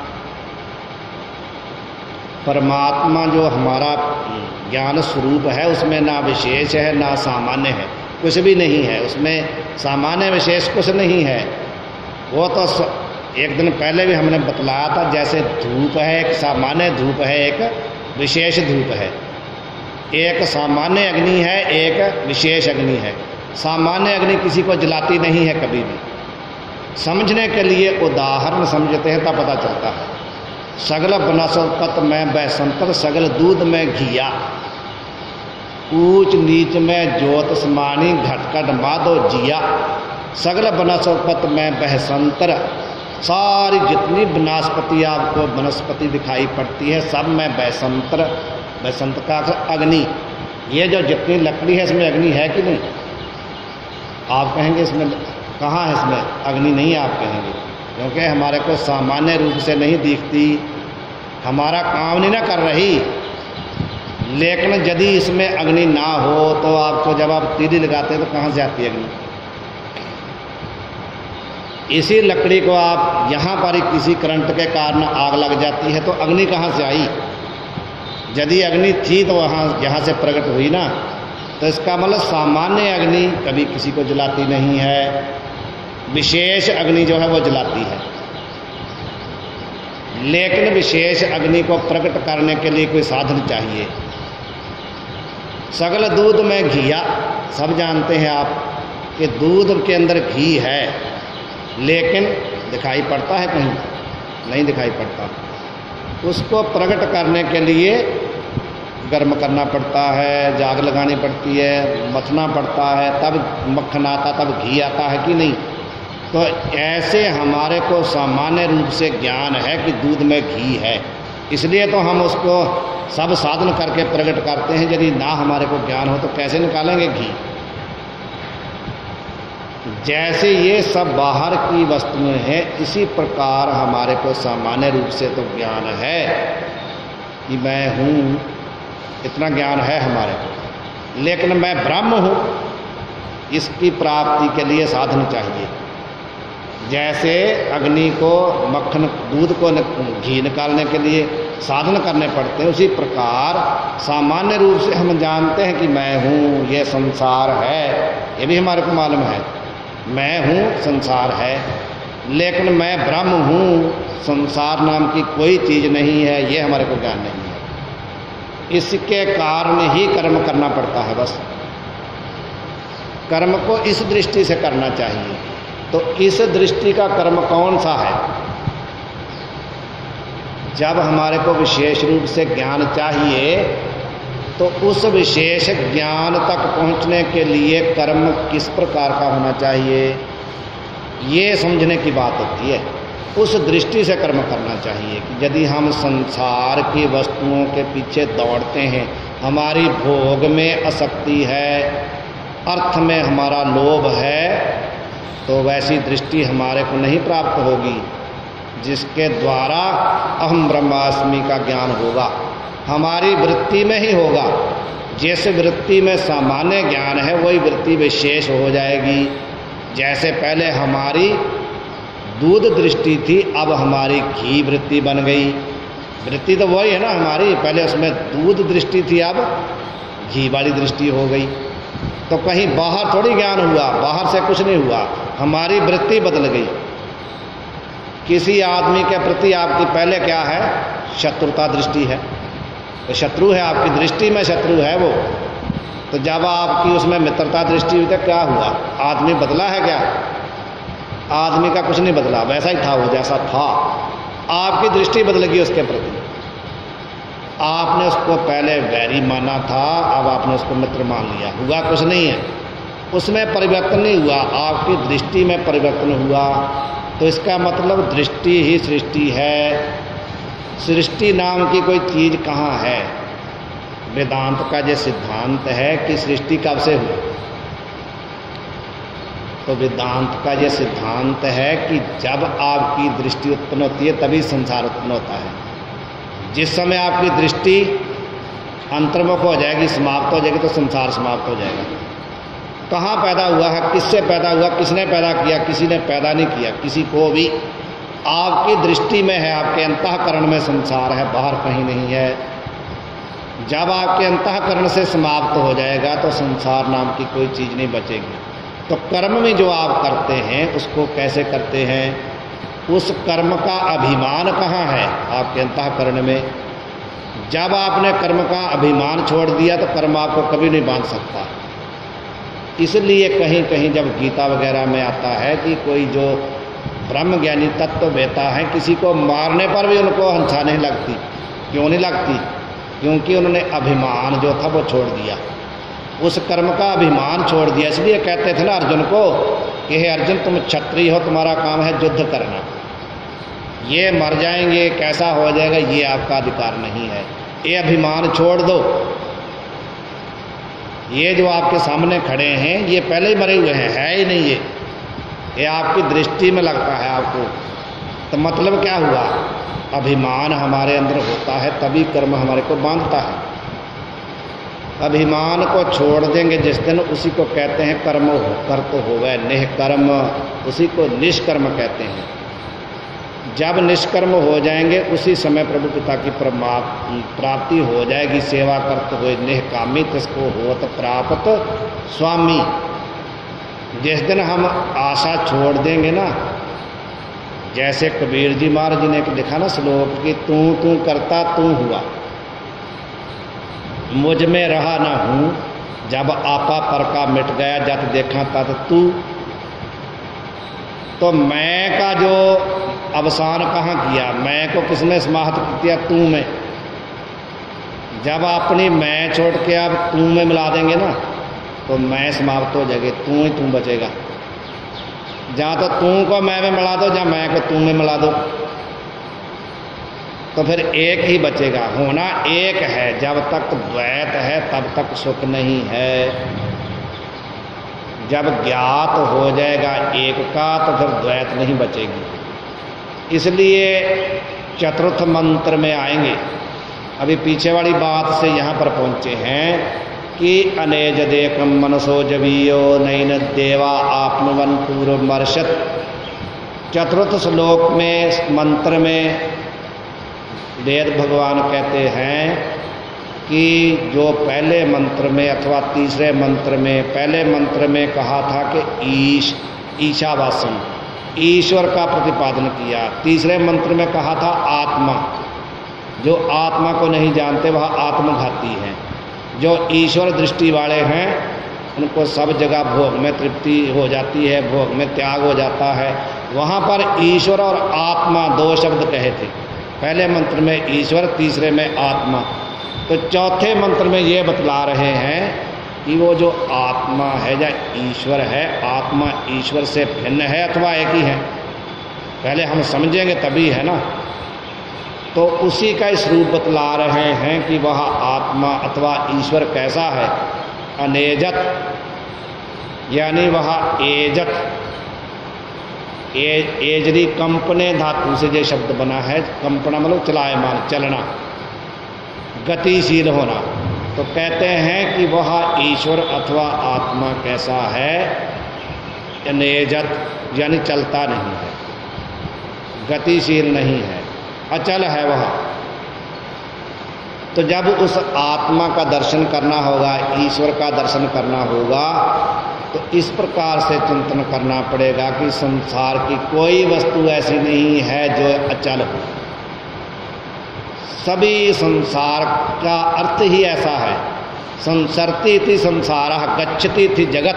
परमात्मा जो हमारा ज्ञान स्वरूप है उसमें ना विशेष है ना सामान्य है, कुछ भी नहीं है उसमें। सामान्य विशेष कुछ नहीं है। वो तो एक दिन पहले भी हमने बतलाया था, जैसे धूप है, एक सामान्य धूप है, एक विशेष धूप है। एक सामान्य अग्नि है, एक विशेष अग्नि है। सामान्य अग्नि किसी को जलाती नहीं है कभी भी। समझने के लिए उदाहरण समझते हैं तब पता चलता है। सगल बनस्पत में बैसंतर, सगल दूध में घिया, ऊंच नीच में ज्योत समानी, घटकट माधो जिया। सगल बनस्पत में बहसंतर, सारी जितनी वनस्पति आपको वनस्पति दिखाई पड़ती है सब में बैसंतर, बैसंत का अग्नि। ये जो जितनी लकड़ी है इसमें अग्नि है कि नहीं? आप कहेंगे इसमें कहाँ है, इसमें अग्नि नहीं आप कहेंगे, क्योंकि हमारे को सामान्य रूप से नहीं दिखती, हमारा काम नहीं ना कर रही। लेकिन यदि इसमें अग्नि ना हो तो आपको जब आप तीली लगाते हैं तो कहाँ से आती है अग्नि? इसी लकड़ी को आप यहाँ पर किसी करंट के कारण आग लग जाती है तो अग्नि कहाँ से आई? यदि अग्नि थी तो वहाँ यहाँ से प्रकट हुई ना। तो इसका मतलब सामान्य अग्नि कभी किसी को जलाती नहीं है, विशेष अग्नि जो है वो जलाती है। लेकिन विशेष अग्नि को प्रकट करने के लिए कोई साधन चाहिए। सगल दूध में घिया, सब जानते हैं आप कि दूध के अंदर घी है, लेकिन दिखाई पड़ता है कहीं? नहीं दिखाई पड़ता। उसको प्रकट करने के लिए गर्म करना पड़ता है, जाग लगानी पड़ती है, मथना पड़ता है, तब मक्खन आता, तब घी आता है कि नहीं? तो ऐसे हमारे को सामान्य रूप से ज्ञान है कि दूध में घी है, इसलिए तो हम उसको सब साधन करके प्रकट करते हैं। यदि ना हमारे को ज्ञान हो तो कैसे निकालेंगे घी? जैसे ये सब बाहर की वस्तुएं हैं, इसी प्रकार हमारे को सामान्य रूप से तो ज्ञान है कि मैं हूँ, इतना ज्ञान है हमारे को। लेकिन मैं ब्रह्म हूँ, इसकी प्राप्ति के लिए साधन चाहिए। जैसे अग्नि को, मक्खन, दूध को, घी निकालने के लिए साधन करने पड़ते हैं, उसी प्रकार सामान्य रूप से हम जानते हैं कि मैं हूँ, ये संसार है, ये भी हमारे को मालूम है, मैं हूँ, संसार है। लेकिन मैं ब्रह्म हूँ, संसार नाम की कोई चीज़ नहीं है, ये हमारे को ज्ञान नहीं है। इसके कारण ही कर्म करना पड़ता है। बस कर्म को इस दृष्टि से करना चाहिए। तो इस दृष्टि का कर्म कौन सा है? जब हमारे को विशेष रूप से ज्ञान चाहिए तो उस विशेष ज्ञान तक पहुंचने के लिए कर्म किस प्रकार का होना चाहिए, ये समझने की बात होती है। उस दृष्टि से कर्म करना चाहिए कि यदि हम संसार की वस्तुओं के पीछे दौड़ते हैं, हमारी भोग में आसक्ति है, अर्थ में हमारा लोभ है, तो वैसी दृष्टि हमारे को नहीं प्राप्त होगी जिसके द्वारा अहम ब्रह्मास्मि का ज्ञान होगा। हमारी वृत्ति में ही होगा। जिस वृत्ति में सामान्य ज्ञान है वही वृत्ति विशेष हो जाएगी। जैसे पहले हमारी दूध दृष्टि थी, अब हमारी घी वृत्ति बन गई। वृत्ति तो वही है ना हमारी, पहले उसमें दूध दृष्टि थी, अब घी वाली दृष्टि हो गई। तो कहीं बाहर थोड़ी ज्ञान हुआ, बाहर से कुछ नहीं हुआ, हमारी वृत्ति बदल गई। किसी आदमी के प्रति आपकी पहले क्या है? शत्रुता दृष्टि है, तो शत्रु है, आपकी दृष्टि में शत्रु है वो। तो जब आपकी उसमें मित्रता दृष्टि हुई तो क्या हुआ? आदमी बदला है क्या? आदमी का कुछ नहीं बदला, वैसा ही था वो जैसा था। आपकी दृष्टि बदल गई उसके प्रति। आपने उसको पहले वैरी माना था, अब आपने उसको मित्र मान लिया। हुआ कुछ नहीं है, उसमें परिवर्तन नहीं हुआ, आपकी दृष्टि में परिवर्तन हुआ। तो इसका मतलब दृष्टि ही सृष्टि है। सृष्टि नाम की कोई चीज़ कहाँ है? वेदांत का जो सिद्धांत है कि सृष्टि कब से हुई, तो वेदांत का ये सिद्धांत है कि जब आपकी दृष्टि उत्पन्न होती है तभी संसार उत्पन्न होता है। जिस समय आपकी दृष्टि अंतर्मुख हो जाएगी, समाप्त हो जाएगी, तो संसार समाप्त हो जाएगा। कहाँ पैदा हुआ है? किससे पैदा हुआ? किसने पैदा किया? किसी ने पैदा नहीं किया किसी को भी। आपकी दृष्टि में है, आपके अंतःकरण में संसार है, बाहर कहीं नहीं है। जब आपके अंतःकरण से समाप्त हो जाएगा तो संसार नाम की कोई चीज़ नहीं बचेगी। तो कर्म में जो आप करते हैं उसको कैसे करते हैं? उस कर्म का अभिमान कहाँ है? आपके अंतःकरण में। जब आपने कर्म का अभिमान छोड़ दिया तो कर्म आपको कभी नहीं बांध सकता। इसलिए कहीं कहीं जब गीता वगैरह में आता है कि कोई जो ब्रह्म ज्ञानी तत्व बेता है, किसी को मारने पर भी उनको हंसा नहीं लगती। क्यों नहीं लगती? क्योंकि उन्होंने अभिमान जो था वो छोड़ दिया, उस कर्म का अभिमान छोड़ दिया। इसलिए कहते थे ना अर्जुन को कि हे अर्जुन, तुम क्षत्रिय हो, तुम्हारा काम है युद्ध करना। ये मर जाएंगे, कैसा हो जाएगा, ये आपका अधिकार नहीं है। ये अभिमान छोड़ दो। ये जो आपके सामने खड़े हैं ये पहले ही मरे हुए हैं, है ही नहीं। ये ये आपकी दृष्टि में लगता है आपको, तो मतलब क्या हुआ? अभिमान हमारे अंदर होता है तभी कर्म हमारे को बांधता है। अभिमान को छोड़ देंगे जिस दिन, उसी को कहते हैं कर्म हो कर तो होवे निष्कर्म, उसी को निष्कर्म कहते हैं। जब निष्कर्म हो जाएंगे उसी समय प्रभु पिता की प्राप्ति हो जाएगी। सेवा करते हुए निष्कामी तिसको होत प्राप्त स्वामी। जिस दिन हम आशा छोड़ देंगे ना, जैसे कबीर जी महाराज जी ने एक लिखा ना श्लोक कि तू तू करता तू हुआ, मुझ में रहा ना हूँ, जब आपा पर का मिट गया, जब देखा तब तू। तो मैं का जो अवसान कहाँ किया? मैं को किसने समाहित किया? तू में। जब अपनी मैं छोड़ के आप तू में मिला देंगे ना, तो मैं समाप्त हो जाएगी, तू ही तू बचेगा। जहाँ तो तू को मैं में मिला दो, जहाँ मैं को तू में मिला दो, तो फिर एक ही बचेगा। होना एक है, जब तक द्वैत है तब तक सुख नहीं है। जब ज्ञात हो जाएगा एक का, तो फिर द्वैत नहीं बचेगी। इसलिए चतुर्थ मंत्र में आएंगे। अभी पीछे वाली बात से यहाँ पर पहुँचे हैं कि अनेज देकम मनसो जवीयो नैन देवा आत्मवन पूर्व मर्षत। चतुर्थ श्लोक में मंत्र में वेद भगवान कहते हैं कि जो पहले मंत्र में अथवा तीसरे मंत्र में, पहले मंत्र में कहा था कि ईश ईशावासन, ईश्वर का प्रतिपादन किया। तीसरे मंत्र में कहा था आत्मा, जो आत्मा को नहीं जानते वह आत्मघाती हैं। जो ईश्वर दृष्टि वाले हैं उनको सब जगह भोग में तृप्ति हो जाती है, भोग में त्याग हो जाता है। वहाँ पर ईश्वर और आत्मा दो शब्द कहे थे, पहले मंत्र में ईश्वर, तीसरे में आत्मा। तो चौथे मंत्र में ये बतला रहे हैं कि वो जो आत्मा है या ईश्वर है, आत्मा ईश्वर से भिन्न है अथवा एक ही है। पहले हम समझेंगे तभी है ना। तो उसी का इस रूप बतला रहे हैं कि वह आत्मा अथवा ईश्वर कैसा है। अनेजत यानी वह एजत, ए, एजरी कंपने धातु से जो शब्द बना है। कंपना मतलब चलायमान, चलना, गतिशील होना। तो कहते हैं कि वह ईश्वर अथवा आत्मा कैसा है? अनेजत यानी चलता नहीं है, गतिशील नहीं है, अचल है वह। तो जब उस आत्मा का दर्शन करना होगा, ईश्वर का दर्शन करना होगा, तो इस प्रकार से चिंतन करना पड़ेगा कि संसार की कोई वस्तु ऐसी नहीं है जो अचल हो। सभी संसार का अर्थ ही ऐसा है। संसरती थी संसारः, गच्छति थी जगत।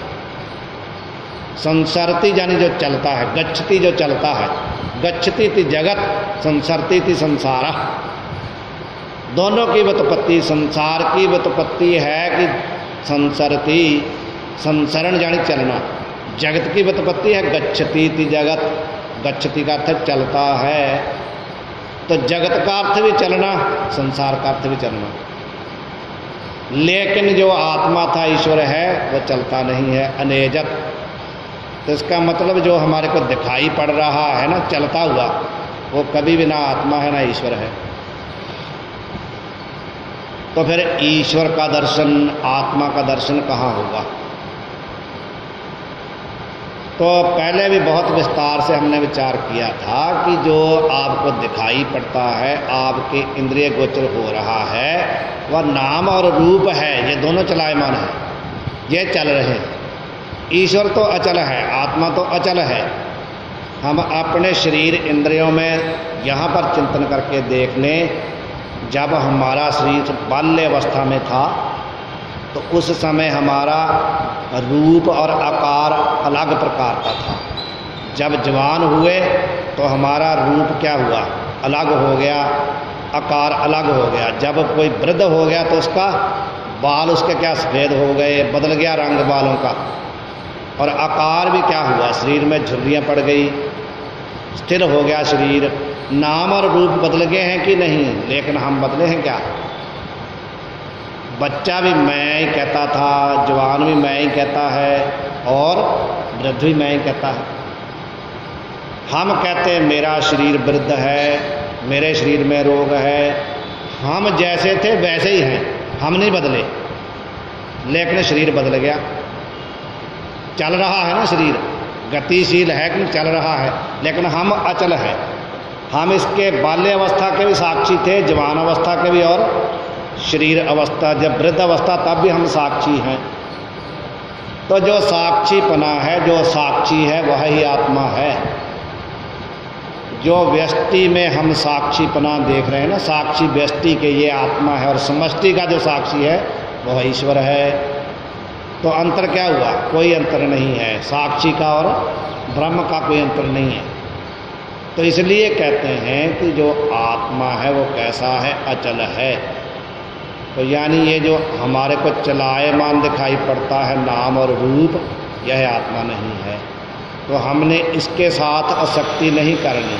संसरती यानी जो चलता है, गच्छति जो चलता है, गच्छति थी जगत, संसरती थी संसारः। दोनों की व्युत्पत्ति, संसार की व्युत्पत्ति है कि संसरती, संसरण यानी चलना। जगत की व्युत्पत्ति है गच्छति थी जगत, गच्छति का अर्थ चलता है। तो जगत का अर्थ भी चलना, संसार का अर्थ भी चलना। लेकिन जो आत्मा था, ईश्वर है, वो चलता नहीं है, अनेजत। तो इसका मतलब जो हमारे को दिखाई पड़ रहा है ना चलता हुआ, वो कभी भी ना आत्मा है ना ईश्वर है। तो फिर ईश्वर का दर्शन, आत्मा का दर्शन कहाँ होगा? तो पहले भी बहुत विस्तार से हमने विचार किया था कि जो आपको दिखाई पड़ता है, आपके इंद्रिय गोचर हो रहा है, वह नाम और रूप है, ये दोनों चलायमान है, ये चल रहे हैं। ईश्वर तो अचल है, आत्मा तो अचल है। हम अपने शरीर इंद्रियों में यहाँ पर चिंतन करके देख लें, जब हमारा शरीर बाल्य अवस्था में था तो उस समय हमारा रूप और आकार अलग प्रकार का था। जब जवान हुए तो हमारा रूप क्या हुआ, अलग हो गया, आकार अलग हो गया। जब कोई वृद्ध हो गया तो उसका बाल उसके क्या सफ़ेद हो गए, बदल गया रंग बालों का, और आकार भी क्या हुआ, शरीर में झुर्रियाँ पड़ गई, स्थिर हो गया शरीर। नाम और रूप बदल गए हैं कि नहीं, लेकिन हम बदले हैं क्या? बच्चा भी मैं ही कहता था, जवान भी मैं ही कहता है, और वृद्ध भी मैं ही कहता है। हम कहते हैं मेरा शरीर वृद्ध है, मेरे शरीर में रोग है। हम जैसे थे वैसे ही हैं, हम नहीं बदले, लेकिन शरीर बदल गया। चल रहा है ना शरीर, गतिशील है कि चल रहा है, लेकिन हम अचल है। हम इसके बाल्य अवस्था के भी साक्षी थे, जवान अवस्था के भी, और शरीर अवस्था जब वृद्ध अवस्था तब भी हम साक्षी हैं। तो जो साक्षीपना है, जो साक्षी है, वह ही आत्मा है। जो व्यष्टि में हम साक्षीपना देख रहे हैं ना, साक्षी व्यष्टि के ये आत्मा है, और समष्टि का जो साक्षी है वह ईश्वर है। तो अंतर क्या हुआ? कोई अंतर नहीं है। साक्षी का और ब्रह्म का कोई अंतर नहीं है। तो इसलिए कहते हैं कि जो आत्मा है वो कैसा है, अचल है। तो यानी ये जो हमारे को चलायमान दिखाई पड़ता है नाम और रूप, यह आत्मा नहीं है। तो हमने इसके साथ आसक्ति नहीं करनी।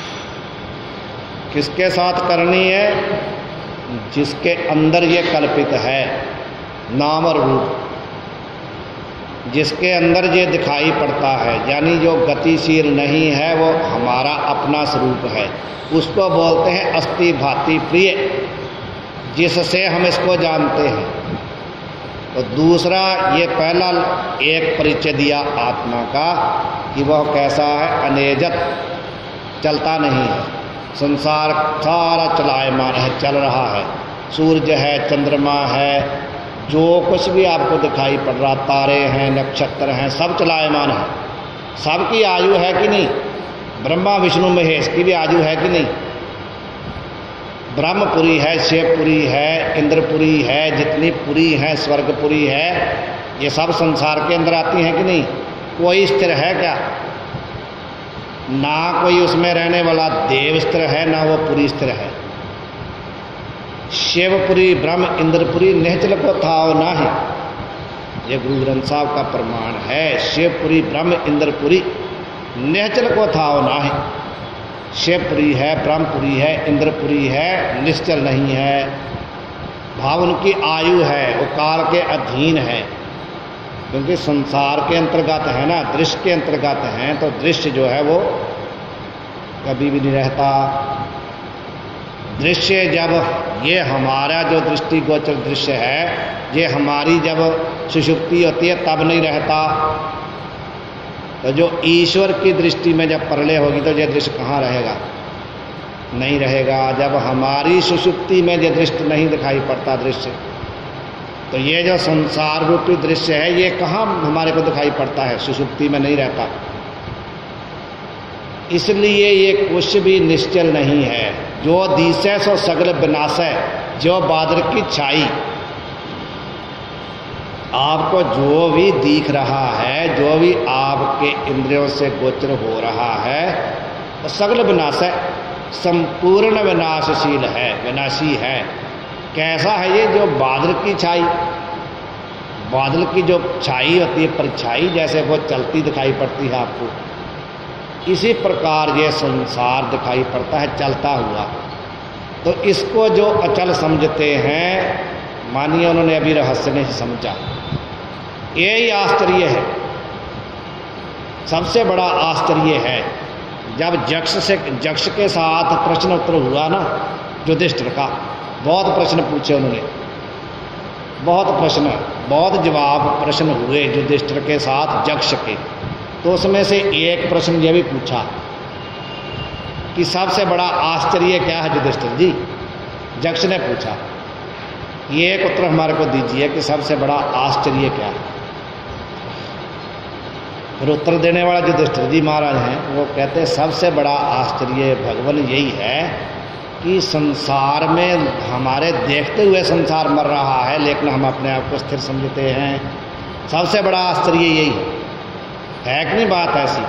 किसके साथ करनी है? जिसके अंदर ये कल्पित है नाम और रूप, जिसके अंदर ये दिखाई पड़ता है, यानी जो गतिशील नहीं है, वो हमारा अपना स्वरूप है। उसको बोलते हैं अस्थि भाति प्रिय, जिससे हम इसको जानते हैं। तो दूसरा, ये पहला एक परिचय दिया आत्मा का कि वह कैसा है, अनेजत, चलता नहीं है। संसार सारा चलायमान है, चल रहा है। सूर्य है, चंद्रमा है, जो कुछ भी आपको दिखाई पड़ रहा, तारे हैं, नक्षत्र हैं, सब चलायमान है। सबकी आयु है कि नहीं? ब्रह्मा विष्णु महेश की भी आयु है कि नहीं? ब्रह्मपुरी है, शिवपुरी है, इंद्रपुरी है, जितनी पुरी है, स्वर्गपुरी है, ये सब संसार के अंदर आती हैं कि नहीं? कोई स्थिर है क्या? ना कोई उसमें रहने वाला देव स्थिर है, ना वो पुरी स्थिर है। शिवपुरी, ब्रह्म, इंद्रपुरी निश्चल को थाव ना है, ये गुरु ग्रंथ साहब का प्रमाण है। शिवपुरी, ब्रह्म, इंद्रपुरी निश्चल को थाव ना है। शिवपुरी है, ब्रह्मपुरी है, इंद्रपुरी है, निश्चल नहीं है। भाव उनकी आयु है, वो काल के अधीन है, क्योंकि संसार के अंतर्गत है ना, दृश्य के अंतर्गत हैं। तो दृश्य जो है वो कभी भी नहीं रहता। दृश्य जब ये हमारा जो दृष्टिगोचर दृश्य है, ये हमारी जब सुषुप्ति होती है तब नहीं रहता। तो जो ईश्वर की दृष्टि में जब प्रलय होगी तो ये दृश्य कहाँ रहेगा? नहीं रहेगा। जब हमारी सुषुप्ति में ये दृश्य नहीं दिखाई पड़ता दृश्य, तो ये जो संसार रूपी दृश्य है ये कहाँ हमारे को दिखाई पड़ता है? सुषुप्ति में नहीं रहता। इसलिए ये कुछ भी निश्चल नहीं है। जो दिशे सो सगल विनाशय, जो बादल की छाई, आपको जो भी दिख रहा है, जो भी आपके इंद्रियों से गोचर हो रहा है, तो सगल विनाशय, संपूर्ण विनाशशील है, विनाशी है। कैसा है ये? जो बादल की छाई, बादल की जो छाई होती है, परछाई जैसे वो चलती दिखाई पड़ती है आपको, इसी प्रकार ये संसार दिखाई पड़ता है चलता हुआ। तो इसको जो अचल समझते हैं, मानिए उन्होंने अभी रहस्य नहीं समझा, यही आश्चर्य है, सबसे बड़ा आश्चर्य है। जब यक्ष से यक्ष के साथ प्रश्न उत्तर हुआ ना युधिष्ठिर का, बहुत प्रश्न पूछे उन्होंने, बहुत प्रश्न, बहुत जवाब प्रश्न हुए युधिष्ठिर के साथ यक्ष के। तो उसमें से एक प्रश्न ये भी पूछा कि सबसे बड़ा आश्चर्य क्या है युधिष्ठिर जी? यक्ष ने पूछा, ये एक उत्तर हमारे को दीजिए कि सबसे बड़ा आश्चर्य क्या है। फिर उत्तर देने वाला युधिष्ठिर जी महाराज हैं, वो कहते हैं सबसे बड़ा आश्चर्य भगवान यही है कि संसार में हमारे देखते हुए संसार मर रहा है, लेकिन हम अपने आप को स्थिर समझते हैं। सबसे बड़ा आश्चर्य यही है कि नहीं बात ऐसी।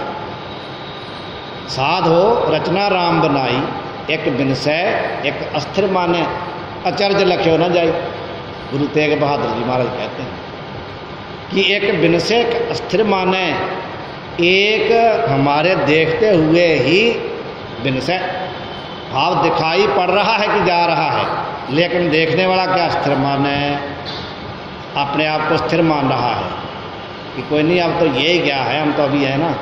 साधो रचना राम बनाई, एक विनसय एक अस्थिर माने, अचर्ज लख्यो न जाई। गुरु तेग बहादुर जी महाराज कहते हैं कि एक विनसय एक अस्थिर माने, एक हमारे देखते हुए ही विनसय भाव दिखाई पड़ रहा है कि जा रहा है, लेकिन देखने वाला क्या स्थिर माने, अपने आप को स्थिर मान रहा है कि कोई नहीं, अब तो यही गया है, हम तो अभी है ना।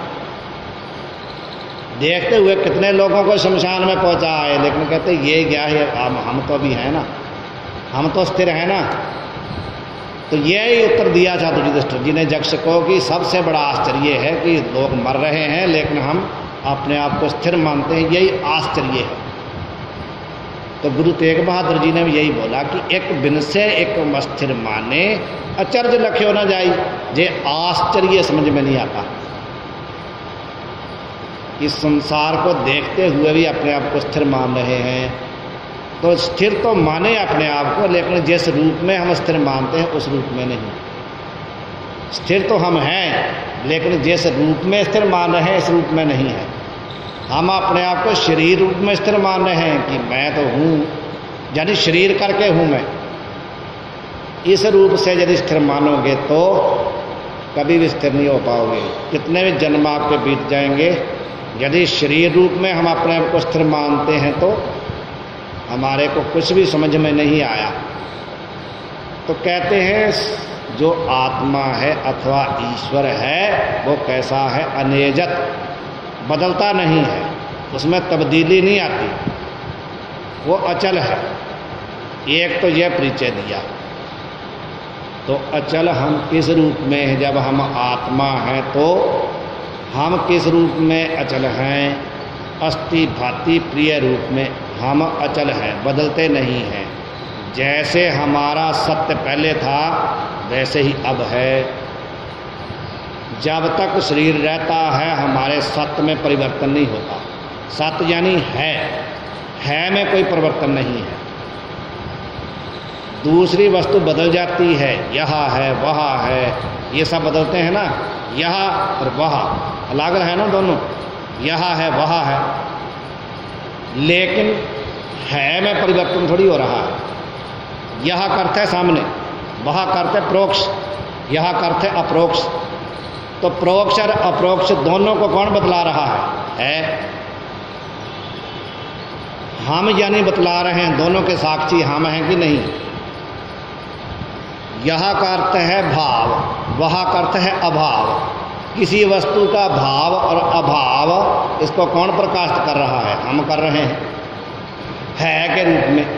देखते हुए कितने लोगों को शमशान में पहुंचा है, लेकिन कहते ये गया है, हम हम तो अभी हैं ना, हम तो स्थिर हैं ना। तो यही उत्तर दिया था युधिष्ठिर जी ने यक्ष को कि सबसे बड़ा आश्चर्य है कि लोग मर रहे हैं, लेकिन हम अपने आप को स्थिर मानते हैं, यही आश्चर्य है। तो गुरु तेग बहादुर जी ने भी यही बोला कि एक विनसय एक अस्थिर माने, अचर्ज लख्यो न जाई। ये आश्चर्य समझ में नहीं आता। इस संसार को देखते हुए भी अपने आप को स्थिर मान रहे हैं, तो स्थिर तो माने अपने आप को, लेकिन जिस रूप में हम स्थिर मानते हैं उस रूप में नहीं। स्थिर तो हम हैं, लेकिन जिस रूप में स्थिर मान रहे हैं इस रूप में नहीं है। हम अपने आप को शरीर रूप में स्थिर मान रहे हैं कि मैं तो हूँ, यानी शरीर करके हूँ मैं। इस रूप से यदि स्थिर मानोगे तो कभी भी स्थिर नहीं हो पाओगे, कितने भी जन्म आपके बीत जाएंगे। यदि शरीर रूप में हम अपने आप को स्थिर मानते हैं तो हमारे को कुछ भी समझ में नहीं आया। तो कहते हैं जो आत्मा है अथवा ईश्वर है वो कैसा है, अनेजत, बदलता नहीं है, उसमें तब्दीली नहीं आती, वो अचल है। एक तो यह परिचय दिया। तो अचल हम किस रूप में हैं? जब हम आत्मा हैं तो हम किस रूप में अचल हैं? अस्थि भांति प्रिय रूप में हम अचल हैं, बदलते नहीं हैं। जैसे हमारा सत्य पहले था वैसे ही अब है। जब तक शरीर रहता है हमारे सत्य में परिवर्तन नहीं होता। सत्य यानी है, है में कोई परिवर्तन नहीं है। दूसरी वस्तु बदल जाती है, यहाँ है वहाँ है, ये सब बदलते हैं ना, यहाँ और वहाँ अलग है ना दोनों, यहाँ है वहाँ है, लेकिन है में परिवर्तन थोड़ी हो रहा है। यहाँ करते सामने, वहाँ करते प्रोक्ष, यहाँ करते अप्रोक्ष। तो प्रोक्ष और अप्रोक्ष दोनों को कौन बतला रहा है? है हम, यानी बतला रहे हैं। दोनों के साक्षी हम हैं कि नहीं? यहाँ का अर्थ है भाव, वहाँ का अर्थ है अभाव। किसी वस्तु का भाव और अभाव इसको कौन प्रकाशित कर रहा है? हम कर रहे हैं, है के रूप में।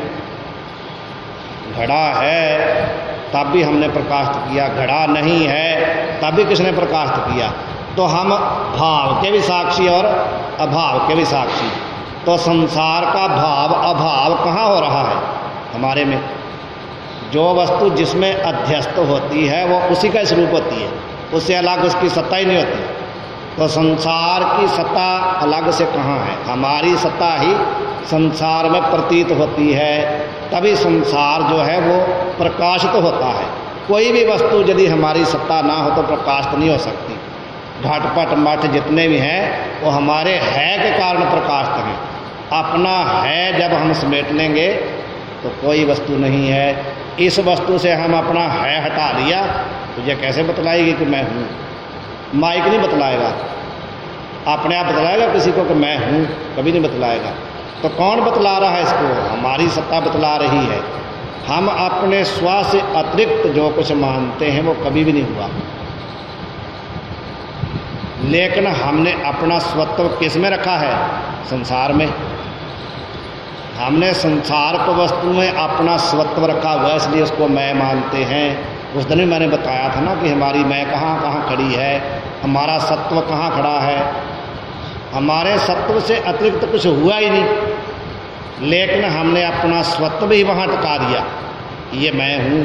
घड़ा है तब भी हमने प्रकाशित किया, घड़ा नहीं है तब भी किसने प्रकाशित किया? तो हम भाव के भी साक्षी और अभाव के भी साक्षी। तो संसार का भाव अभाव कहाँ हो रहा है? हमारे में। जो वस्तु जिसमें अध्यस्त होती है वो उसी का स्वरूप होती है, उससे अलग उसकी सत्ता ही नहीं होती। तो संसार की सत्ता अलग से कहाँ है? हमारी सत्ता ही संसार में प्रतीत होती है, तभी संसार जो है वो प्रकाशित होता है। कोई भी वस्तु यदि हमारी सत्ता ना हो तो प्रकाशित नहीं हो सकती। घटपट मठ जितने भी हैं वो हमारे है के कारण प्रकाशित हैं। अपना है जब हम समेट लेंगे तो कोई वस्तु नहीं है। इस वस्तु से हम अपना है हटा लिया तो ये कैसे बतलाएगी कि मैं हूँ? माइक नहीं बतलाएगा, अपने आप बतलाएगा किसी को कि मैं हूँ? कभी नहीं बतलाएगा। तो कौन बतला रहा है इसको? हमारी सत्ता बतला रही है। हम अपने स्व से अतिरिक्त जो कुछ मानते हैं वो कभी भी नहीं हुआ। लेकिन हमने अपना स्वत्व किस में रखा है? संसार में। हमने संसार को वस्तु में अपना स्वत्व रखा हुआ है, इसलिए उसको मैं मानते हैं। उस दिन भी मैंने बताया था ना कि हमारी मैं कहाँ कहाँ खड़ी है, हमारा सत्व कहाँ खड़ा है। हमारे सत्व से अतिरिक्त कुछ हुआ ही नहीं, लेकिन हमने अपना स्वत्व भी वहाँ टिका दिया। ये मैं हूँ,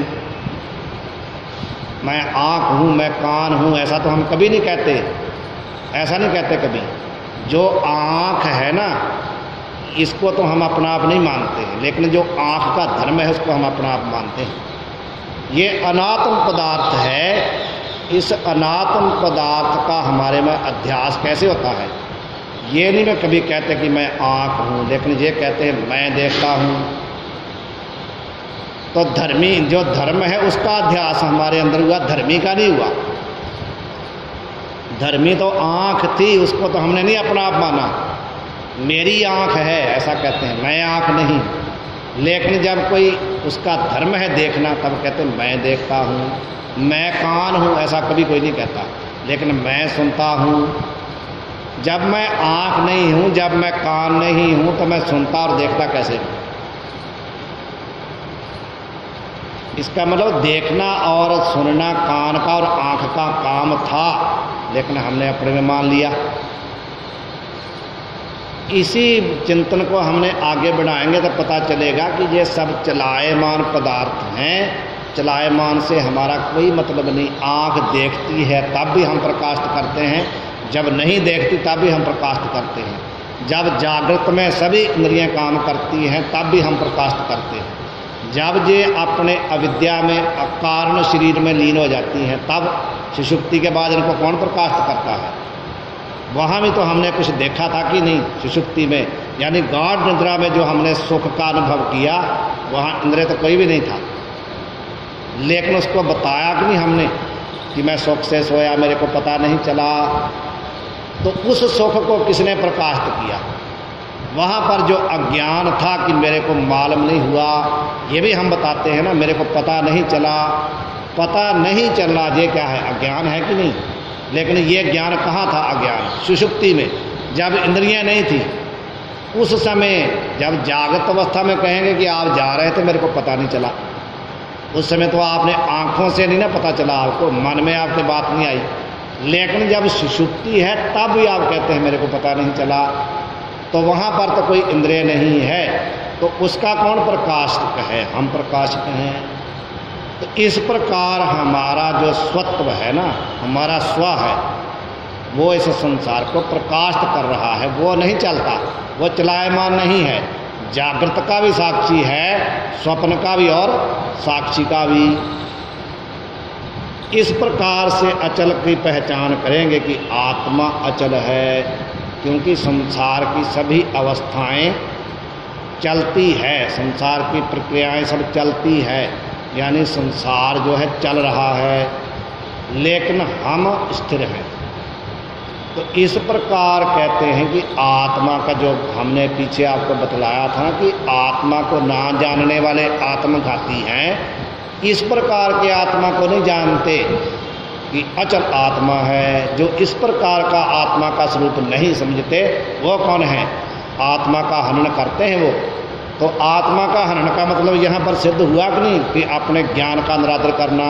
मैं आँख हूँ, मैं कान हूँ, ऐसा तो हम कभी नहीं कहते। ऐसा नहीं कहते कभी। जो आँख है ना इसको तो हम अपना आप नहीं मानते हैं, लेकिन जो आँख का धर्म है उसको हम अपना आप मानते हैं। ये अनात्म पदार्थ है। इस अनात्म पदार्थ का हमारे में अध्यास कैसे होता है? ये नहीं मैं कभी कहते कि मैं आँख हूँ, लेकिन ये कहते हैं मैं देखता हूँ। तो धर्मी जो धर्म है उसका अध्यास हमारे अंदर हुआ, धर्मी का नहीं हुआ। धर्मी तो आँख थी, उसको तो हमने नहीं अपना आप माना। मेरी आँख है ऐसा कहते हैं, मैं आँख नहीं। लेकिन जब कोई उसका धर्म है देखना, तब कहते हैं मैं देखता हूँ। मैं कान हूँ ऐसा कभी कोई नहीं कहता, लेकिन मैं सुनता हूँ। जब मैं आँख नहीं हूँ, जब मैं कान नहीं हूँ, तो मैं सुनता और देखता कैसे हूँ? इसका मतलब देखना और सुनना कान का और आँख का काम था, लेकिन हमने अपने में मान लिया। इसी चिंतन को हमने आगे बढ़ाएंगे तो पता चलेगा कि ये सब चलायमान पदार्थ हैं। चलायमान से हमारा कोई मतलब नहीं। आँख देखती है तब भी हम प्रकाशित करते हैं, जब नहीं देखती तब भी हम प्रकाशित करते हैं। जब जागृत में सभी इंद्रियां काम करती हैं तब भी हम प्रकाशित करते हैं। जब ये अपने अविद्या में अकारण शरीर में लीन हो जाती हैं, तब सुषुप्ति के बाद इनको कौन प्रकाशित करता है? वहाँ भी तो हमने कुछ देखा था कि नहीं? सुषुप्ति में यानी गाढ़ निद्रा में जो हमने सुख का अनुभव किया, वहाँ इंद्रिय तो कोई भी नहीं था, लेकिन उसको बताया कि नहीं हमने कि मैं सुख से सोया, मेरे को पता नहीं चला। तो उस सुख को किसने प्रकाशित किया? वहाँ पर जो अज्ञान था कि मेरे को मालूम नहीं हुआ, ये भी हम बताते हैं ना, मेरे को पता नहीं चला। पता नहीं चलना ये क्या है? अज्ञान है कि नहीं? लेकिन ये ज्ञान कहाँ था? अज्ञान सुषुप्ति में, जब इंद्रियां नहीं थी। उस समय जब जागृत अवस्था में कहेंगे कि आप जा रहे थे, मेरे को पता नहीं चला, उस समय तो आपने आँखों से नहीं ना पता चला, आपको मन में आपकी बात नहीं आई। लेकिन जब सुषुप्ति है तब भी आप कहते हैं मेरे को पता नहीं चला, तो वहाँ पर तो कोई इंद्रिय नहीं है, तो उसका कौन प्रकाशक है? हम प्रकाशक हैं। तो इस प्रकार हमारा जो स्वत्व है ना, हमारा स्व है, वो इस संसार को प्रकाशित कर रहा है। वो नहीं चलता, वो चलायमान नहीं है। जागृत का भी साक्षी है, स्वप्न का भी और साक्षी का भी। इस प्रकार से अचल की पहचान करेंगे कि आत्मा अचल है, क्योंकि संसार की सभी अवस्थाएं चलती है, संसार की प्रक्रियाएं सब चलती है, यानी संसार जो है चल रहा है, लेकिन हम स्थिर हैं। तो इस प्रकार कहते हैं कि आत्मा का जो हमने पीछे आपको बतलाया था कि आत्मा को ना जानने वाले आत्मघाती हैं, इस प्रकार के आत्मा को नहीं जानते कि अचल आत्मा है। जो इस प्रकार का आत्मा का स्वरूप नहीं समझते, वो कौन है? आत्मा का हनन करते हैं वो। तो आत्मा का हनन का मतलब यहाँ पर सिद्ध हुआ कि नहीं कि अपने ज्ञान का निरादर करना।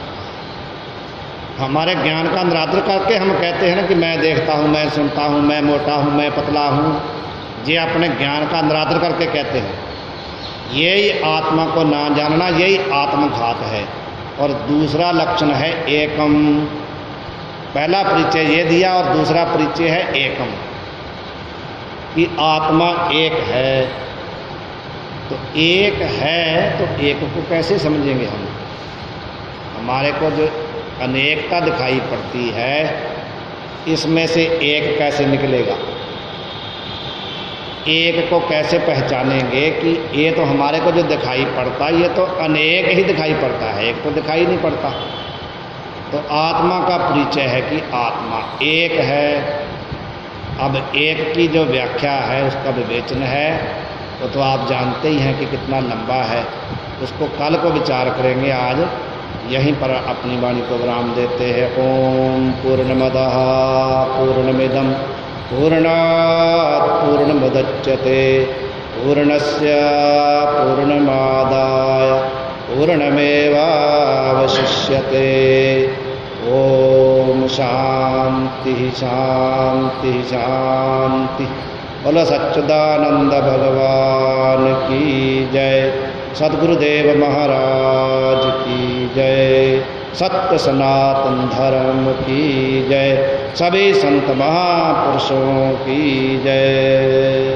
हमारे ज्ञान का निरादर करके हम कहते हैं ना कि मैं देखता हूँ, मैं सुनता हूँ, मैं मोटा हूँ, मैं पतला हूँ। ये अपने ज्ञान का निरादर करके कहते हैं। यही आत्मा को ना जानना, यही आत्मघात है। और दूसरा लक्षण है एकम। पहला परिचय ये दिया और दूसरा परिचय है एकम, कि आत्मा एक है। तो एक है तो एक को कैसे समझेंगे हम? हमारे को जो अनेकता दिखाई पड़ती है, इसमें से एक कैसे निकलेगा? एक को कैसे पहचानेंगे कि ये तो हमारे को जो दिखाई पड़ता है, ये तो अनेक ही दिखाई पड़ता है, एक तो दिखाई नहीं पड़ता। तो आत्मा का परिचय है कि आत्मा एक है। अब एक की जो व्याख्या है, उसका विवेचन है, वो तो आप जानते ही हैं कि कितना लंबा है। उसको कल को विचार करेंगे। आज यहीं पर अपनी वाणी को विराम देते हैं। ओम पूर्णमदः पूर्णमिदं पूर्णात् पूर्णमुदच्यते पूर्णस्य पूर्णमादाय पूर्णमेवावशिष्यते। ओम शांति शांति शांति। बोलो सच्चिदानंद भगवान की जय। सद्गुरुदेव महाराज की जय। सत्य सनातन धर्म की जय। सभी संत महापुरुषों की जय।